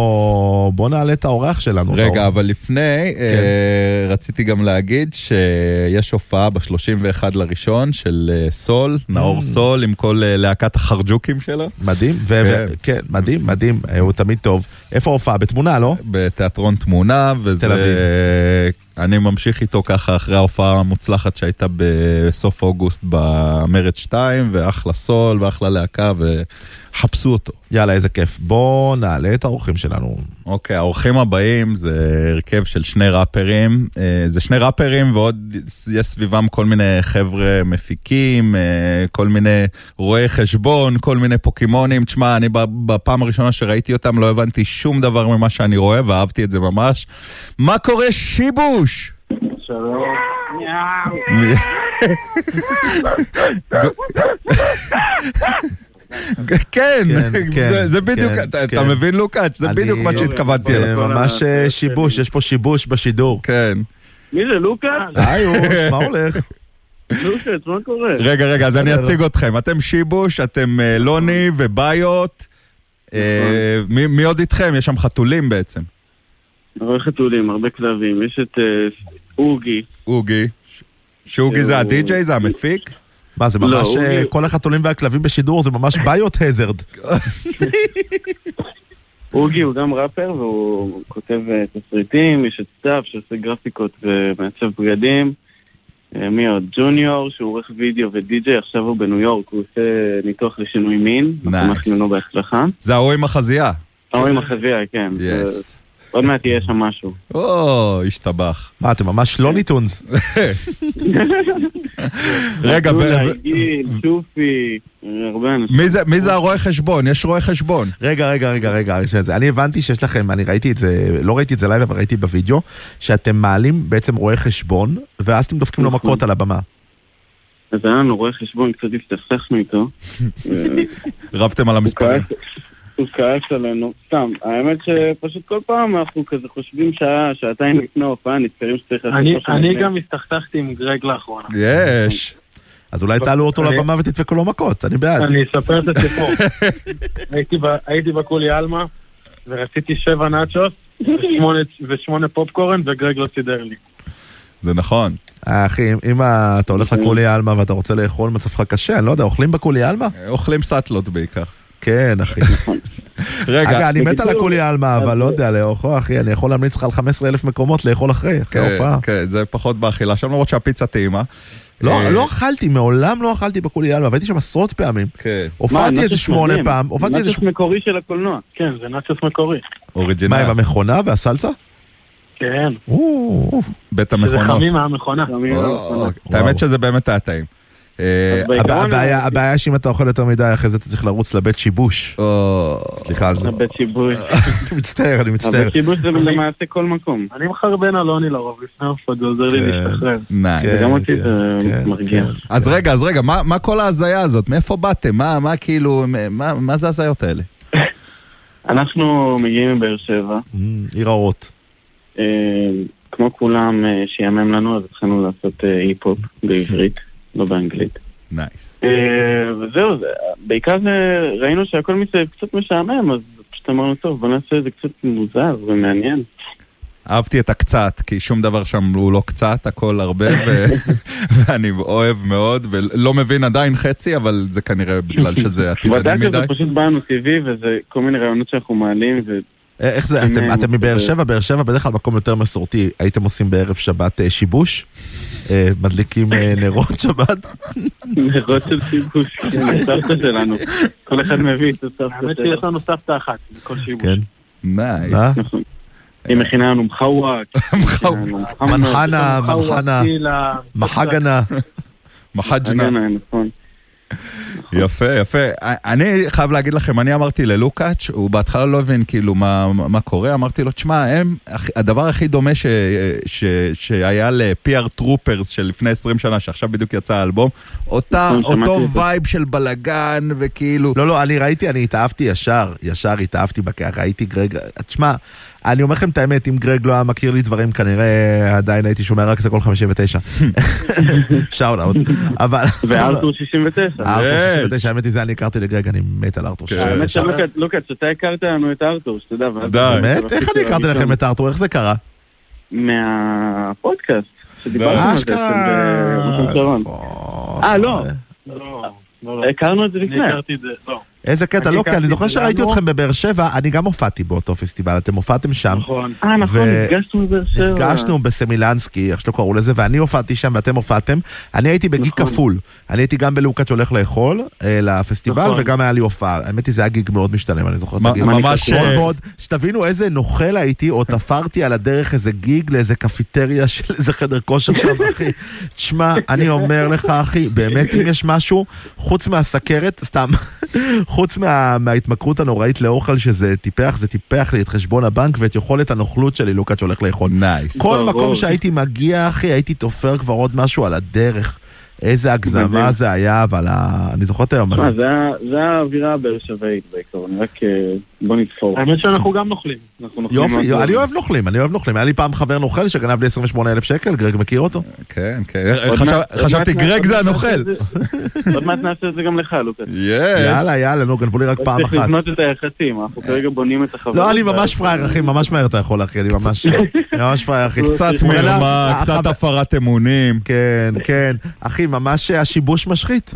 בוא נעלה את האורח שלנו. רגע, אבל לפני, רציתי גם להגיד שיש הופעה ב-שלושים ואחד לראשון של סול, נאור סול, עם כל להקת החרג'וקים שלו. מדהים, כן, מדהים, מדהים, הוא תמיד טוב. איפה ההופעה? בתמונה, לא? בתיאטרון תמונה, וזה... אני ממשיך איתו ככה אחרי ההופעה המוצלחת שהייתה בסוף אוגוסט במרד שתיים, ואחלה סול ואחלה להקה, וחפשו אותו. יאללה, איזה כיף. בוא נעלה את האורחים שלנו. אוקיי, האורחים הבאים זה הרכב של שני ראפרים. זה שני ראפרים ועוד יש סביבם כל מיני חבר'ה מפיקים, כל מיני רואי חשבון, כל מיני פוקימונים. תשמע, אני בפעם הראשונה שראיתי אותם לא הבנתי שום דבר ממה שאני רואה, ואהבתי את זה ממש. מה קורה שיבוש? שלום. כן, זה בדיוק, אתה מבין לוקאץ', זה בדיוק מה שהתכוונתי אליו. זה ממש שיבוש, יש פה שיבוש בשידור. כן. מי זה, לוקאץ'? היי, מה הולך? לוקאץ', מה קורה? רגע, רגע, אז אני אציג אתכם. אתם שיבוש, אתם לוני וביוט. מי עוד איתכם? יש שם חתולים בעצם. הרבה חתולים, הרבה כלבים. יש את אוגי. אוגי. שאוגי זה הדי-ג'יי, זה המפיק? מה, זה ממש, כל החתולים והכלבים בשידור, זה ממש ביוט הזרד. אוגי הוא גם ראפר, והוא כותב תסריטים, יש את סטאפ שעושה גרפיקות ומעצב בגדים. מי עוד? ג'וניור, שהוא עורך וידאו ודי-ג'יי, עכשיו הוא בניו יורק, הוא עושה ניתוח לשינוי מין. אנחנו מכינו בהצלחה. זה ההוא עם החזייה. ההוא עם החזייה, כן. יס. עוד מעט יהיה שם משהו. או, השתבח. מה, אתם ממש לא ניטונס. רגע, ו... שופי, הרבה אנשים. מי זה הרואה חשבון? יש רואה חשבון. רגע, רגע, רגע, רגע. אני הבנתי שיש לכם, אני ראיתי את זה, לא ראיתי את זה לייב, אבל ראיתי בווידאו, שאתם מעלים בעצם רואה חשבון, ואז אתם דופקים לו מכות על הבמה. אז היה לנו רואה חשבון, קצת הסתכסכנו איתו. רבתם על המספרים. הוא כעס עלינו, סתם, האמת שפשוט כל פעם אנחנו כזה חושבים שעה, שעתיים לפני הופעה, נזכרים שצריך... אני גם הסתכסכתי עם גרג לאחרונה. יש. אז אולי תעלו אותו לבמה ותדפקו לו מכות, אני בעד. אני אספר את הסיפור. הייתי בקולי אלמה, ורציתי שבע נאצ'וס, ושמונה פופקורן, וגרג לא סידר לי. זה נכון. אחי, אם אתה הולך לקולי אלמה ואתה רוצה לאכול מצבך קשה, אני לא יודע, אוכלים בקולי אלמה? אוכלים סטלות בעיקר. כן, אחי. רגע, אני מת על הקולי אלמה, אבל לא יודע, לאכול, אחי, אני יכול להמליץ לך על חמישה עשר אלף מקומות לאכול אחרי, אחרי ההופעה. כן, זה פחות באכילה, שם למרות שהפיצה טעימה. לא אכלתי, מעולם לא אכלתי בקולי אלמה, והייתי שם עשרות פעמים. הופעתי איזה שמונה פעם. נאצ'וס מקורי של הקולנוע. כן, זה נאצ'וס מקורי. אוריג'ינל. מה, עם המכונה והסלסה? כן. בית המכונות. זה חמים מהמכונה. האמת שזה באמת היה טעים. הבעיה שאם אתה אוכל יותר מדי, אחרי זה אתה צריך לרוץ לבית שיבוש. סליחה על זה. לבית שיבוש. אני מצטער, אני מצטער. הבית שיבוש זה למעשה כל מקום. אני מחרבן אלוני לרוב, לפני הופעות, זה עוזר לי להשתחרר. וגם אותי זה מרגיע. אז רגע, אז רגע, מה כל ההזיה הזאת? מאיפה באתם? מה כאילו, מה זה ההזיות האלה? אנחנו מגיעים מבאר שבע. עיר האורות. כמו כולם שיאמם לנו, אז התחלנו לעשות היפ-הופ בעברית, לא באנגלית. נייס. וזהו, בעיקר ראינו שהכל מסביב קצת משעמם, אז פשוט אמרנו, טוב, בוא נעשה את זה קצת מוזר ומעניין. אהבתי את הקצת, כי שום דבר שם הוא לא קצת, הכל הרבה, ואני אוהב מאוד, ולא מבין עדיין חצי, אבל זה כנראה בגלל שזה עתידני מדי. ודאי שזה פשוט באנו טבעי, וזה כל מיני רעיונות שאנחנו מעלים, ו... איך זה, אתם מבאר שבע, באר שבע בדרך כלל מקום יותר מסורתי, הייתם עושים בערב שבת שיבוש? מדליקים נרות שבת? נרות של שיבוש, כן, סבתא שלנו. כל אחד מביא את הסבתא שלנו. האמת שיש לנו סבתא אחת, בכל שיבוש. כן. נייס. היא מכינה לנו מחוואק. מנחנה, מנחנה, מחגנה. מחג'נה. נכון. יפה, יפה. אני חייב להגיד לכם, אני אמרתי ללוקאץ', הוא בהתחלה לא הבין כאילו מה, מה קורה, אמרתי לו, תשמע, הם, הדבר הכי דומה ש, ש, שהיה ל-פי אר Troopers של לפני עשרים שנה, שעכשיו בדיוק יצא האלבום, אותה, אותו וייב של בלגן וכאילו... לא, לא, אני ראיתי, אני התאהבתי ישר, ישר התאהבתי בכך, ראיתי גרג, תשמע, אני אומר לכם את האמת, אם גרג לא היה מכיר לי דברים, כנראה עדיין הייתי שומע רק זה כל חמישים ותשע. שאול אאוט. וארתור שישים ותשע. ארתור שישים ותשע, האמת היא זה אני הכרתי לגרג, אני מת על ארתור שישים ותשע. האמת שלוקת, שאתה הכרת לנו את ארתור, שתדע. באמת? איך אני הכרתי לכם את ארתור? איך זה קרה? מהפודקאסט, שדיברנו על זה. אה, לא. הכרנו את זה לפני. הכרתי את זה, לא. איזה קטע, לא, כי אני זוכר שראיתי אתכם בבאר שבע, אני גם הופעתי באותו פסטיבל, אתם הופעתם שם. נכון. אה, נכון, נפגשנו בבאר שבע. נפגשנו בסמילנסקי, איך שלא קראו לזה, ואני הופעתי שם ואתם הופעתם. אני הייתי בגיג כפול. אני הייתי גם בלוקאץ' שהולך לאכול לפסטיבל, וגם היה לי הופעה. האמת היא, זה היה גיג מאוד משתלם, אני זוכר את הגיג. ממש... שתבינו איזה נוכל הייתי, או תפרתי על הדרך איזה גיג לאיזה קפיטריה של איזה חדר כושר שם, אחי. תשמע, אני אומר לך, אחי, באמת אם יש משהו, חוץ מהסכרת, סתם, חוץ מה, מההתמכרות הנוראית לאוכל שזה טיפח, זה טיפח לי את חשבון הבנק ואת יכולת הנוכלות שלי, לוקאץ' שהולך לאכול. נייס. כל מקום שהייתי מגיע, אחי, הייתי תופר כבר עוד משהו על הדרך. איזה הגזמה זה היה, אבל אני זוכר את היום הזה. זה האווירה באר שבעית בעיקרון, רק בוא נתפור. האמת שאנחנו גם נוכלים. יופי, אני אוהב נוכלים, אני אוהב נוכלים. היה לי פעם חבר נוכל שגנב לי עשרים ושמונה אלף שקל, גרג מכיר אותו? כן, כן. חשבתי גרג זה הנוכל. עוד מעט נעשה את זה גם לך, לוקאץ'. יאללה, יאללה, נו, גנבו לי רק פעם אחת. צריך לבנות את היחסים, אנחנו כרגע בונים את החברות. לא, אני ממש פרייר, אחי, ממש מהר אתה יכול, אחי, אני ממש ממש פרייר, אחי. קצת מרמה, קצת הפרת אמונים. כן, כן. אחי, ממש השיבוש משחית.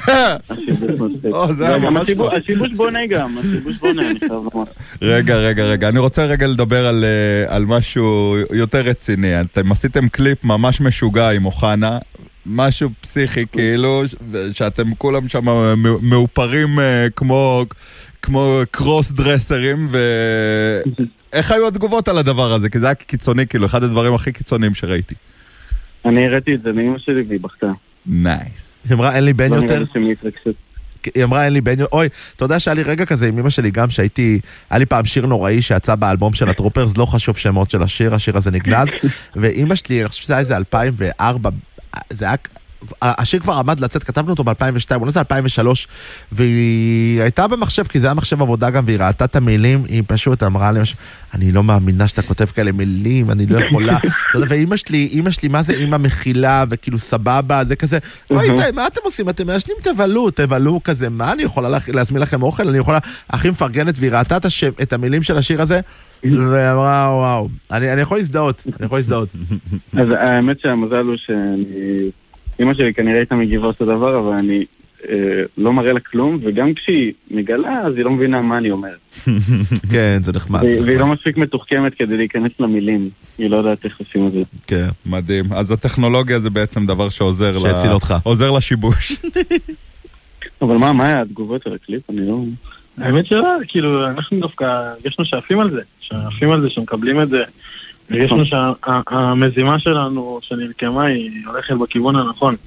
השיבוש בונה גם, השיבוש בונה, אני חייב לומר. רגע, רגע, רגע, אני רוצה רגע לדבר על, על משהו יותר רציני. אתם עשיתם קליפ ממש משוגע עם אוחנה, משהו פסיכי כאילו, שאתם כולם שם מאופרים כמו, כמו קרוס דרסרים, ואיך היו התגובות על הדבר הזה? כי זה היה קיצוני, כאילו, אחד הדברים הכי קיצוניים שראיתי. אני הראיתי את זה לאמא שלי והיא בכתה. נייס. היא אמרה, אין לי בן יותר? היא אמרה, אין לי בן יותר. אוי, אתה יודע שהיה לי רגע כזה עם אמא שלי גם, שהייתי, היה לי פעם שיר נוראי שיצא באלבום של הטרופרס, לא חשוב שמות של השיר, השיר הזה נגנז, ואמא שלי, אני חושב שזה היה איזה אלפיים וארבע, זה היה... השיר כבר עמד לצאת, כתבנו אותו ב-אלפיים ושתיים, אולי זה אלפיים ושלוש, והיא הייתה במחשב, כי זה היה מחשב עבודה גם, והיא ראתה את המילים, היא פשוט אמרה לי, אני לא מאמינה שאתה כותב כאלה מילים, אני לא יכולה. ואמא שלי, אמא שלי, מה זה אמא מכילה, וכאילו סבבה, זה כזה, אוי, מה אתם עושים? אתם מעשנים, תבלו, תבלו כזה, מה אני יכולה להזמין לכם אוכל? אני יכולה, הכי מפרגנת, והיא ראתה את המילים של השיר הזה, ואמרה, וואו, אני יכול להזדהות, אני יכול להזדהות. אז האמת שהמזל הוא שאני אמא שלי כנראה הייתה מגיבה אותו דבר, אבל אני אה, לא מראה לה כלום, וגם כשהיא מגלה, אז היא לא מבינה מה אני אומר. כן, זה נחמד. והיא לא מספיק מתוחכמת כדי להיכנס למילים. היא לא יודעת איך עושים את זה. כן, מדהים. אז הטכנולוגיה זה בעצם דבר שעוזר לה... שהציל אותך. עוזר לשיבוש. אבל מה, מה היה התגובות של הקליפ? אני לא... האמת שלא, כאילו, אנחנו דווקא הרגשנו שעפים על זה. שעפים על זה, שמקבלים את זה. הרגשנו שהמזימה שלנו שנרקמה היא הולכת בכיוון הנכון.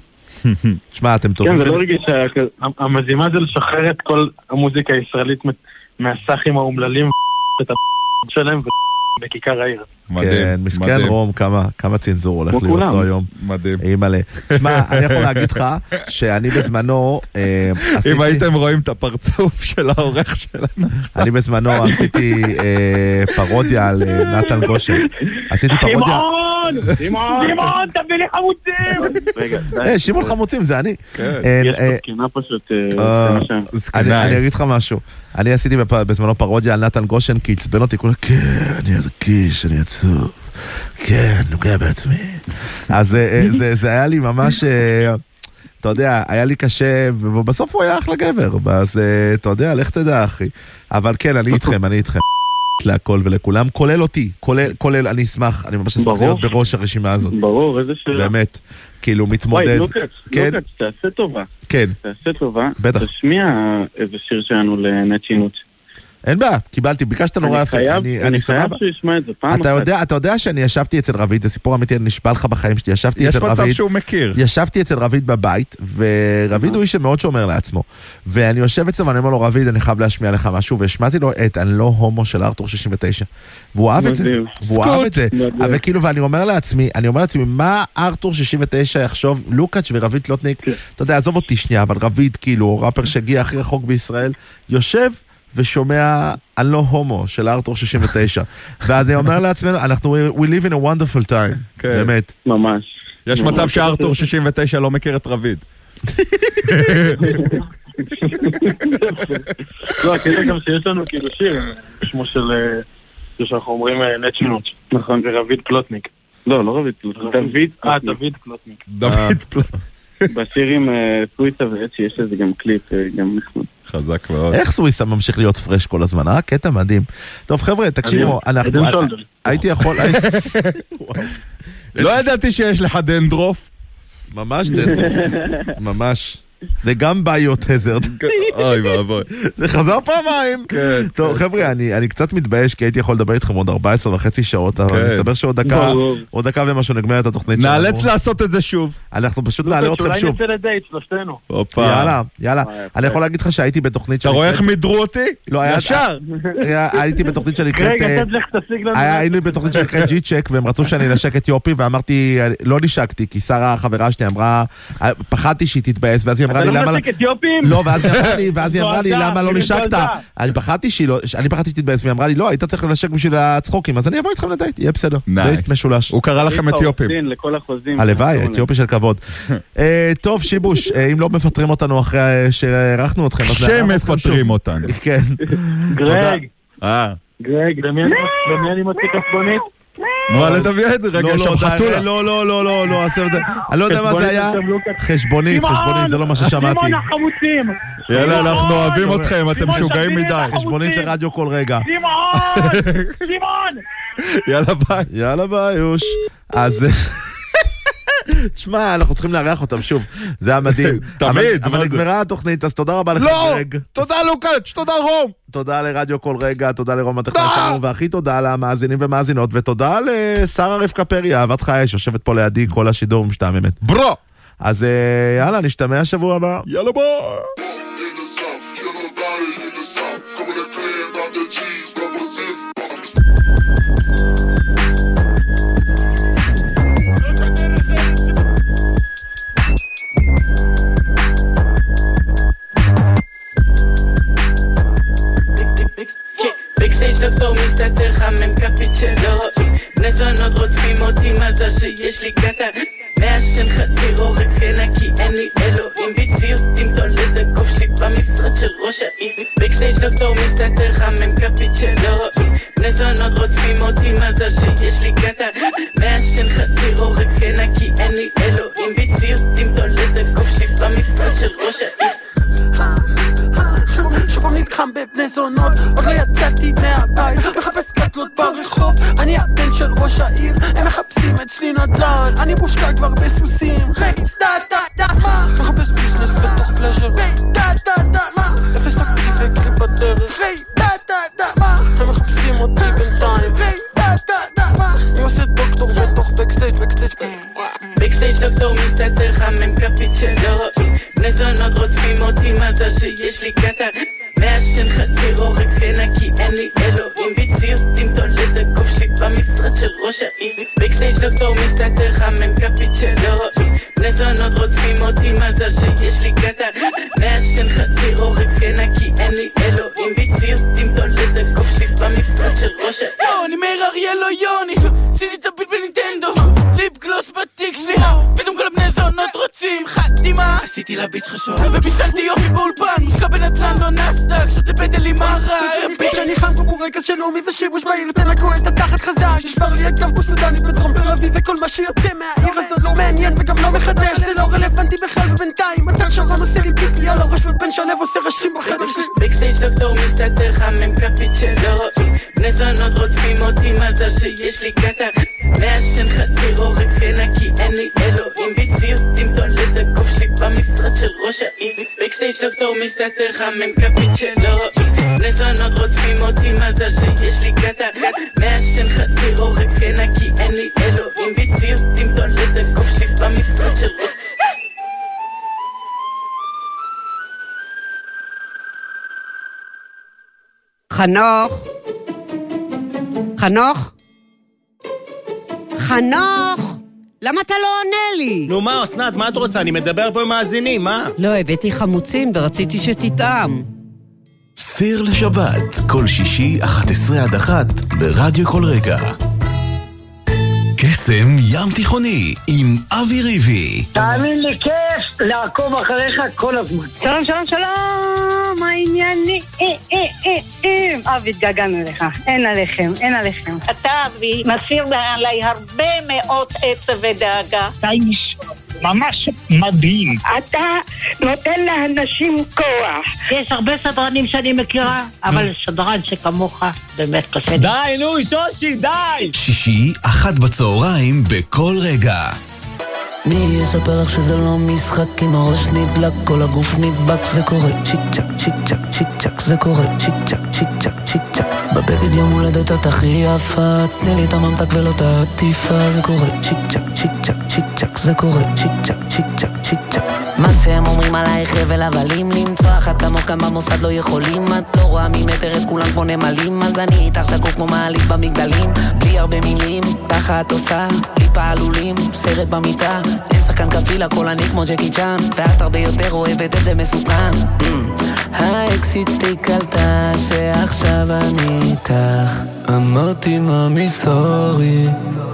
תשמע, אתם טובים. כן, זה לא רגיש, המזימה זה לשחרר את כל המוזיקה הישראלית מהסחים האומללים את שלהם בכיכר העיר. כן, מסכן רום, כמה צנזור הולך להיות לו היום. מדהים. אימא'לה. תשמע, אני יכול להגיד לך שאני בזמנו אם הייתם רואים את הפרצוף של העורך שלנו. אני בזמנו עשיתי פרודיה על נתן גושן. עשיתי פרודיה... שמעון! שמעון! שמעון, תביא לי חמוצים! רגע, שמעון חמוצים, זה אני. יש לו תקינה פשוט... אני אגיד לך משהו. אני עשיתי בזמנו פרודיה על נתן גושן, כי הצבן אותי כולה, כן, אני ארגיש, אני עצוב, כן, נוגע בעצמי. אז זה היה לי ממש, אתה יודע, היה לי קשה, ובסוף הוא היה אחלה גבר, אז אתה יודע, לך תדע, אחי. אבל כן, אני איתכם, אני איתכם. להכל ולכולם, כולל אותי, כולל, אני אשמח, אני ממש אשמח להיות בראש הרשימה הזאת. ברור, איזה שאלה. באמת, כאילו מתמודד. וואי, לוקץ, לוקץ, תעשה טובה. כן. תעשה טובה. בטח. תשמיע איזה שיר שלנו לנט שינות. אין בעיה, קיבלתי, ביקשת נורא יפה. אני חייב שישמע את זה פעם אחת. אתה יודע שאני ישבתי אצל רביד, זה סיפור אמיתי, אני נשבע לך בחיים שלי, ישבתי אצל רביד. יש מצב שהוא מכיר. ישבתי אצל רביד בבית, ורביד הוא איש שמאוד שומר לעצמו. ואני יושב אצלו ואני אומר לו, רביד, אני חייב להשמיע לך משהו, והשמעתי לו את אני לא הומו של ארתור שישים ותשע. והוא אהב את זה. והוא אהב את זה. וכאילו, ואני אומר לעצמי, אני אומר לעצמי, מה ארתור שישים ותשע יחשוב, לוקאץ' ורביד פלוטניק, אתה יודע, עזוב אותי שנייה, אבל רביד, כאילו, ראפר שהגיע הכי רחוק בישראל, יושב ושומע אני לא הומו של ארתור שישים ותשע. ואז אני אומר לעצמנו, אנחנו, we live in a wonderful time. באמת. ממש. יש מצב שארתור שישים ותשע לא מכיר את רביד. לא, כדי גם שיש לנו כאילו שיר, שמו של, שאנחנו אומרים נט שינות. נכון, זה רביד פלוטניק. לא, לא רביד פלוטניק. דוד. אה, דוד פלוטניק. דוד פלוטניק. בשיר עם סוויסה ואצ'י יש לזה גם קליפ, גם נחמד. חזק מאוד. איך סוויסה ממשיך להיות פרש כל הזמן, אה? קטע מדהים. טוב חבר'ה, תקשיבו, אנחנו... הייתי יכול... לא ידעתי שיש לך דנדרוף. ממש דנדרוף. ממש. זה גם בעיות הזרד. אוי ואבוי. זה חזר פעמיים. טוב, חבר'ה, אני קצת מתבייש, כי הייתי יכול לדבר איתכם עוד ארבע עשרה וחצי שעות, אבל מסתבר שעוד דקה, עוד דקה ומשהו נגמר את התוכנית שלנו. נאלץ לעשות את זה שוב. אנחנו פשוט נעלה אתכם שוב. אולי נצא לדייט, שלושתנו. יאללה, יאללה. אני יכול להגיד לך שהייתי בתוכנית אתה רואה איך מדרו אותי? לא, ישר. הייתי בתוכנית שאני קראת... רגע, תדלך תשיג לנו. היינו בתוכנית שאני קראת ג'י-צ'ק, והם רצו שאני נשק אתיופי, ואמרתי, לא נשקתי, כי שרה החברה שלי אמרה, פחדתי שהיא תתבאס, ואז היא אמרה לי, למה לא, ואז היא אמרה לי, למה לא נשקת? אני פחדתי שתתבאס, והיא אמרה לי, לא, היית צריך לנשק בשביל הצחוקים, אז אני אבוא איתכם לדייט, יהיה בסדר. דייט משולש. הוא קרא לכם אתיופים. הלוואי, אתיופי של כבוד. טוב, שיבוש, אם לא מפטרים אותנו אחרי שהערכנו אתכם, שמפטרים אותנו. כן. גרג. אה. גרג, למי אני מוציא כספונית? מה לדמיין? רגע, יש שם חתולה. לא, לא, לא, לא, לא, אני לא יודע מה זה היה. חשבונית, חשבונית, זה לא מה ששמעתי. שמעון החמוצים! יאללה, אנחנו אוהבים אתכם, אתם משוגעים מדי. חשבונית לרדיו כל רגע. שמעון! שמעון! יאללה ביי. יאללה ביי, יוש. אז... תשמע, אנחנו צריכים לארח אותם שוב, זה היה מדהים. תמיד. אבל נגמרה התוכנית, אז תודה רבה לך גרג. לא! תודה לוקאץ', תודה רום. תודה לרדיו כל רגע, תודה לרום הטכנאי שלנו, והכי תודה למאזינים ומאזינות, ותודה לשרה רבקה פרי, אהבת חיי, שיושבת פה לידי כל השידור משתעממת. ברו! אז יאללה, נשתמע השבוע הבא. יאללה ביי. דוקטור מסתתר חמם כפית שלא רואים בני זונות רודפים אותי מזל שיש לי קטן מעשן חסיר אורקס קנה כי אין לי אלוהים בצפיות עם תולד הגוף שלי במשרד של ראש העיר בקסטייג' דוקטור מסתתר חמם כפית שלא רואים בני זונות רודפים אותי מזל שיש לי קטן מעשן חסיר אורקס קנה כי אין לי אלוהים בצפיות עם תולד הגוף שלי במשרד של ראש העיר שוב נלחם בבני זונות עוד לא יצאתי מהבית מחפש קטלות ברחוב אני הבן של ראש העיר הם מחפשים אצלי נדל"ן אני מושקע כבר בסוסים היי דה דה דה מה מחפש ביזנס בתוך פלז'ר היי דה דה דה מה אפס תקציב וקלי בדרך היי דה דה דה מה הם מחפשים אותי בינתיים היי דה דה דה מה אני עושה דוקטור בתוך בקסטייג' בקסטייג' בקסטייג' דוקטור מסתתר חמם כפית של מזל שיש לי קטן מעשן חזיר אורק זקנה כי אין לי אלוהים בציוט עם תולד הגוף שלי במשרד של ראש העיר בקסטייג' דוקטור מסתתר חמם כפית של הרועי בני זונות רודפים אותי מזל שיש לי קטן מעשן חזיר אורק זקנה כי אין לי אלוהים בציוט עם תולד הגוף שלי במשרד של ראש העיר יוני מאיר אריאל לא יוני עשיתי את הביט בנינטנדו ליפ גלוס בתיק שלי פתאום כל הבני זונות רוצים חתימה עשיתי לה ביץ' חשוב ובישלתי יופי באולפן מושקע בנדל"ן לא נסדק שותה בדלי מרה ביץ' אני חם כמו בורקס של לאומי ושיבוש בעיר תנקו את התחת חזק נשבר לי אגב בוסודני בדרום תל אביב וכל מה שיוצא מהעיר הזאת לא מעניין וגם לא מחדש זה לא רלוונטי בכלל ובינתיים מתן שרון עושה לי פיפי על הראש ובן שלב עושה ראשים בחדר שלי בקסטייג' דוקטור מסתתר חמם כפית של הרועי בני זונות רודפים אותי מזל שיש לי קטן מעשן חזיר אורק זקנה כי אין לי אלוהים בציוט עם תולד הגוף שלי במשרד של ראש העיר בקסטייג' דוקטור מסתתר חמם כפית של הרועי בני זונות רודפים אותי מזל שיש לי קטן מעשן חזיר אורק זקנה כי אין לי אלוהים בציוט עם תולד הגוף שלי במשרד של ראש חנוך חנוך חנוך למה אתה לא עונה לי? נו מה, אסנת, מה את רוצה? אני מדבר פה עם מאזינים, מה? לא, הבאתי חמוצים ורציתי שתטעם. סיר לשבת, כל שישי, אחת עשרה עד אחת, ברדיו כל רגע. קסם ים תיכוני, עם אבי ריבי. תאמין לי, כיף לעקוב אחריך כל הזמן. שלום, שלום, שלום, מה הענייני? אה, אה, אה, אה. אבי, התגעגענו לך, אין עליכם, אין עליכם. אתה, אבי, מסיר עליי הרבה מאוד עצב ודאגה. אתה איש ממש מדהים. אתה נותן לאנשים כוח. יש הרבה סדרנים שאני מכירה, אבל סדרן שכמוך באמת קשה. די, נו, שושי, די! שישי, אחת בצהריים, בכל רגע. מי יספר לך שזה לא משחק עם הראש נדלק, כל הגוף נדבק, זה קורה צ'יק צ'ק, צ'יק צ'ק, צ'יק צ'ק, זה קורה צ'יק צ'ק, צ'יק צ'ק, צ'יק צ'ק. בבגד יום הולדת את הכי יפה, תני לי את הממתק ולא תעטיפה, זה קורה צ'יק צ'ק, צ'יק צ'ק, צ'יק צ'ק, זה קורה צ'יק צ'ק, צ'יק צ'ק, צ'יק צ'ק. מה שהם אומרים עלייך חבל הבלים, למצוא אחת כמוך כאן במוסד לא יכולים, את לא רואה ממטר את כולם כמו נמלים, אז אני איתך שקוף כמו מעלית במגדלים, בלי הרבה מילים, ככה את עושה, בלי פעלולים, סרט במיטה, אין שחקן כפיל, הכל אני כמו ג'קי צ'אן, ואת הרבה יותר אוהבת את זה מסוכן. האקסיט שתי קלטה שעכשיו אני איתך, אמרתי מאמי סורי.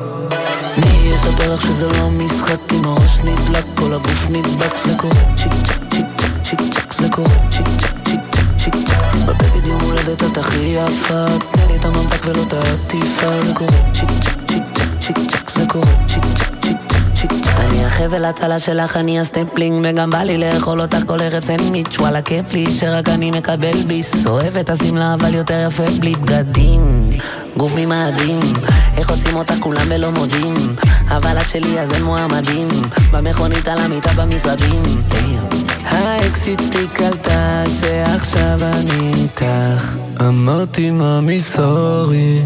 מי יספר לך שזה לא משחק עם הראש נדלק, כל הגוף נדבק, זה קורה צ'יק צ'ק, צ'יק צ'ק, צ'יק צ'ק, זה קורה צ'יק צ'ק, צ'יק צ'ק, צ'יק צ'ק. בבגד יום הולדת את הכי יפה, תני לי את הממתק ולא תעטיפה, זה קורה צ'יק צ'ק, צ'יק צ'ק, צ'יק צ'ק, זה קורה צ'יק צ'ק, צ'יק צ'ק, צ'יק צ'ק. אני החבל הצלה שלך, אני הסטמפלינג, וגם בא לי לאכול אותך כל ערב סנדוויץ', וואלה כיף לי שרק אני מקבל ביס, אוהב את הסמלה אבל יותר יפה בלי בגדים, גוף ממאדים, איך עוצים אותך כולם ולא מודים, אבל את שלי אז אין מועמדים, במכונית על המיטה במשרדים. האקסיט שתי קלטה שעכשיו אני איתך, אמרתי מאמי סורי.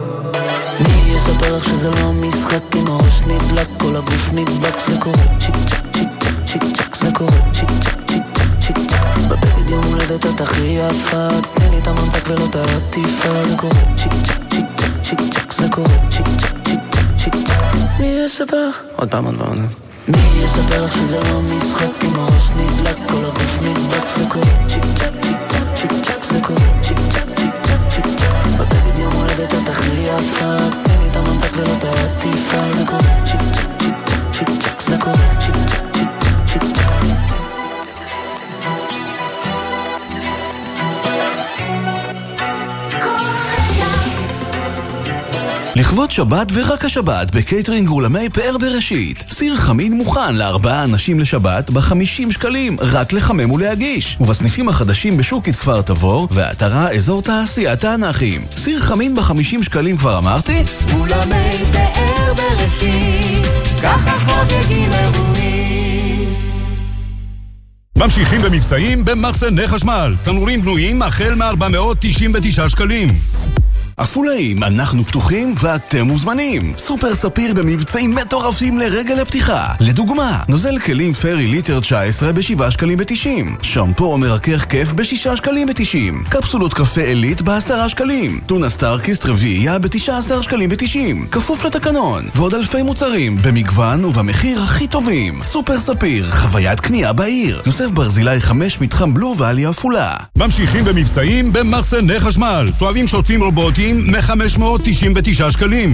מי יספר לך שזה לא משחק עם הראש נדלק, כל הגוף נדבק, זה קורה צ'יק צ'ק, צ'יק צ'ק, צ'יק צ'ק, זה קורה צ'יק צ'ק, צ'יק צ'ק, צ'יק צ'ק. בבגד יום הולדת את הכי יפה, תני לי את הממתק ולא תעטיפה, זה קורה צ'יק צ'ק, צ'יק צ'ק, צ'יק צ'ק, זה קורה צ'יק צ'ק, צ'יק צ'ק, צ'יק צ'ק. מי יספר? עוד פעם, עוד פעם. מי יספר לך שזה לא משחק עם הראש נדלק, כל הגוף נדבק, זה קורה צ'יק צ'ק, צ'יק צ'ק, צ'יק צ'ק, זה קורה צ'יק צ'ק, צ'יק צ'ק, צ'יק צ'ק. בבגד יום הולדת את הכי יפה, תני לי את הממתק ולא תעטיפה, זה קורה צ'יק צ'ק, צ'יק צ'ק, צ'יק צ'ק, זה קורה צ'יק צ'ק, צ'יק צ'ק, צ'יק צ'ק. לכבוד שבת ורק השבת בקייטרינג אולמי פאר בראשית. סיר חמין מוכן לארבעה אנשים לשבת ב-חמישים שקלים, רק לחמם ולהגיש. ובסניפים החדשים בשוקית כפר תבור והאתרה אזור תעשיית האנחים. סיר חמין ב-חמישים שקלים כבר אמרתי? אולמי פאר בראשית, ככה חוגגים אירועים. ממשיכים במבצעים במחסני חשמל. תנורים בנויים החל מ-ארבע מאות תשעים ותשעה שקלים. אפולאים, אנחנו פתוחים ואתם מוזמנים. סופר ספיר במבצעים מטורפים לרגל הפתיחה. לדוגמה, נוזל כלים פרי ליטר תשע עשרה ב-שבעה שקלים ב-תשעים. שמפו מרכך כיף ב-שישה שקלים ב-תשעים. קפסולות קפה אלית ב-עשרה שקלים. טונה סטארקיסט רביעייה ב-תשעה עשר שקלים ב-תשעים. כפוף לתקנון. ועוד אלפי מוצרים במגוון ובמחיר הכי טובים. סופר ספיר, חוויית קנייה בעיר. יוסף ברזילי חמש מתחם בלו ועלי אפולה. ממשיכים במבצעים במחסני חשמל. שואבים שוטפים רובוטיים מ-חמש מאות תשעים ותשעה שקלים.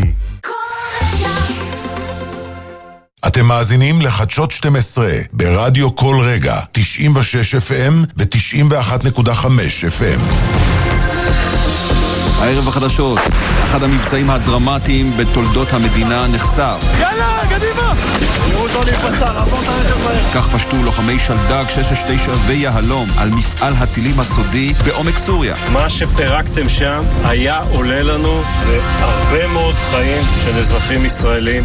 אתם מאזינים לחדשות שתים עשרה ברדיו כל רגע, תשעים ושש אף אם ו-תשעים ואחת נקודה חמש אף אם. הערב החדשות, אחד המבצעים הדרמטיים בתולדות המדינה נחשף. יאללה, קדימה! תראו אותו להיפצע, לעבור את הרכב מהר. כך פשטו לוחמי שלדג שש שש תשע ויהלום על מפעל הטילים הסודי בעומק סוריה. מה שפרקתם שם היה עולה לנו בהרבה מאוד חיים של אזרחים ישראלים.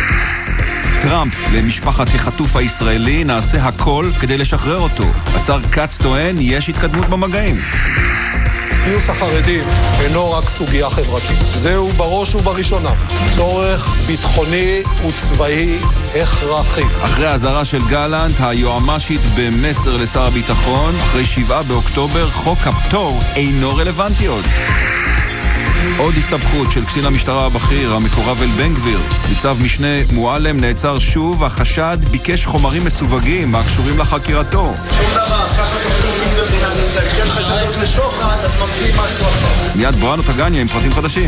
טראמפ למשפחת החטוף הישראלי, נעשה הכל כדי לשחרר אותו. השר קץ טוען יש התקדמות במגעים. גיוס החרדים אינו רק סוגיה חברתית. זהו בראש ובראשונה צורך ביטחוני וצבאי הכרחי. אחרי ההזרה של גלנט, היועמ"שית במסר לשר הביטחון, אחרי שבעה באוקטובר, חוק הפטור אינו רלוונטי עוד. עוד הסתבכות של קצין המשטרה הבכיר, המקורב אל בן גביר. ניצב משנה מועלם נעצר שוב, החשד ביקש חומרים מסווגים הקשורים לחקירתו. שום דבר, ככה תופעים במדינת ישראל. כשאין חשדות לשוחד, אז ממציאים משהו אחר. מיד בראנו תגניה עם פרטים חדשים.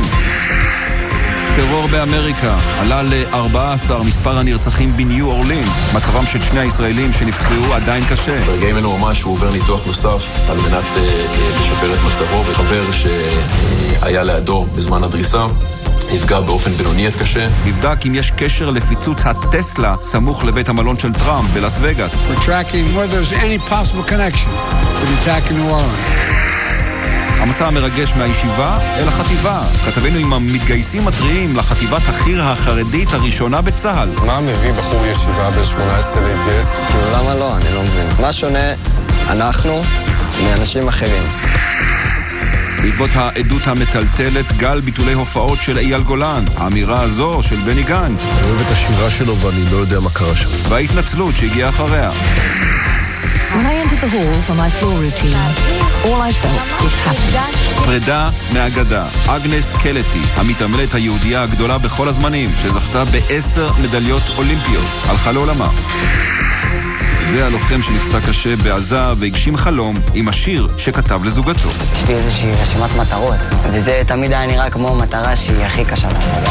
טרור באמריקה עלה ל-ארבעה עשר מספר הנרצחים בניו אורלינס. מצבם של שני הישראלים שנפצעו עדיין קשה. ברגעים אלו ממש הוא עובר ניתוח נוסף על מנת uh, uh, לשפר את מצבו, וחבר שהיה לידו בזמן הדריסה נפגע באופן בינוני עד קשה. נבדק אם יש קשר לפיצוץ הטסלה סמוך לבית המלון של טראמפ בלאס וגאס. We're tracking whether there's any possible connection to the attack in New Orleans. המסע המרגש מהישיבה אל החטיבה. כתבנו עם המתגייסים הטריים לחטיבת החי"ר החרדית הראשונה בצה"ל. מה מביא בחור ישיבה ב-שמונה עשרה להתגייס? למה לא? אני לא מבין. מה שונה אנחנו מאנשים אחרים? בעקבות העדות המטלטלת, גל ביטולי הופעות של אייל גולן. האמירה הזו של בני גנץ. אני אוהב את השירה שלו ואני לא יודע מה קרה שם. וההתנצלות שהגיעה אחריה. When I entered the hall for my floor routine, all I felt was happy. פרידה מהגדה, אגנס קלטי, המתעמלת היהודייה הגדולה בכל הזמנים, שזכתה בעשר מדליות אולימפיות, הלכה לעולמה. והלוחם שנפצע קשה בעזה והגשים חלום עם השיר שכתב לזוגתו. יש לי איזושהי רשימת מטרות, וזה תמיד היה נראה כמו מטרה שהיא הכי קשה להשגה.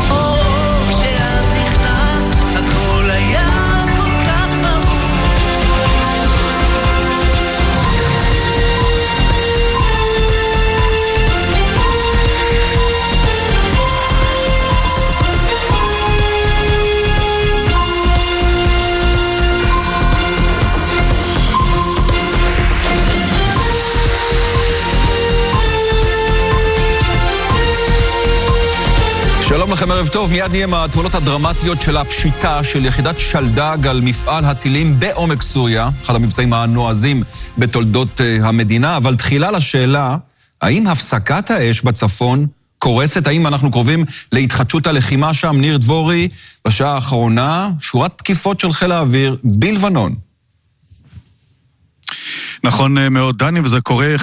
שלום לכם, ערב טוב. מיד נהיה מהתמונות הדרמטיות של הפשיטה של יחידת שלדג על מפעל הטילים בעומק סוריה, אחד המבצעים הנועזים בתולדות המדינה. אבל תחילה לשאלה, האם הפסקת האש בצפון קורסת? האם אנחנו קרובים להתחדשות הלחימה שם? ניר דבורי, בשעה האחרונה, שורת תקיפות של חיל האוויר בלבנון. נכון מאוד, דני, וזה קורה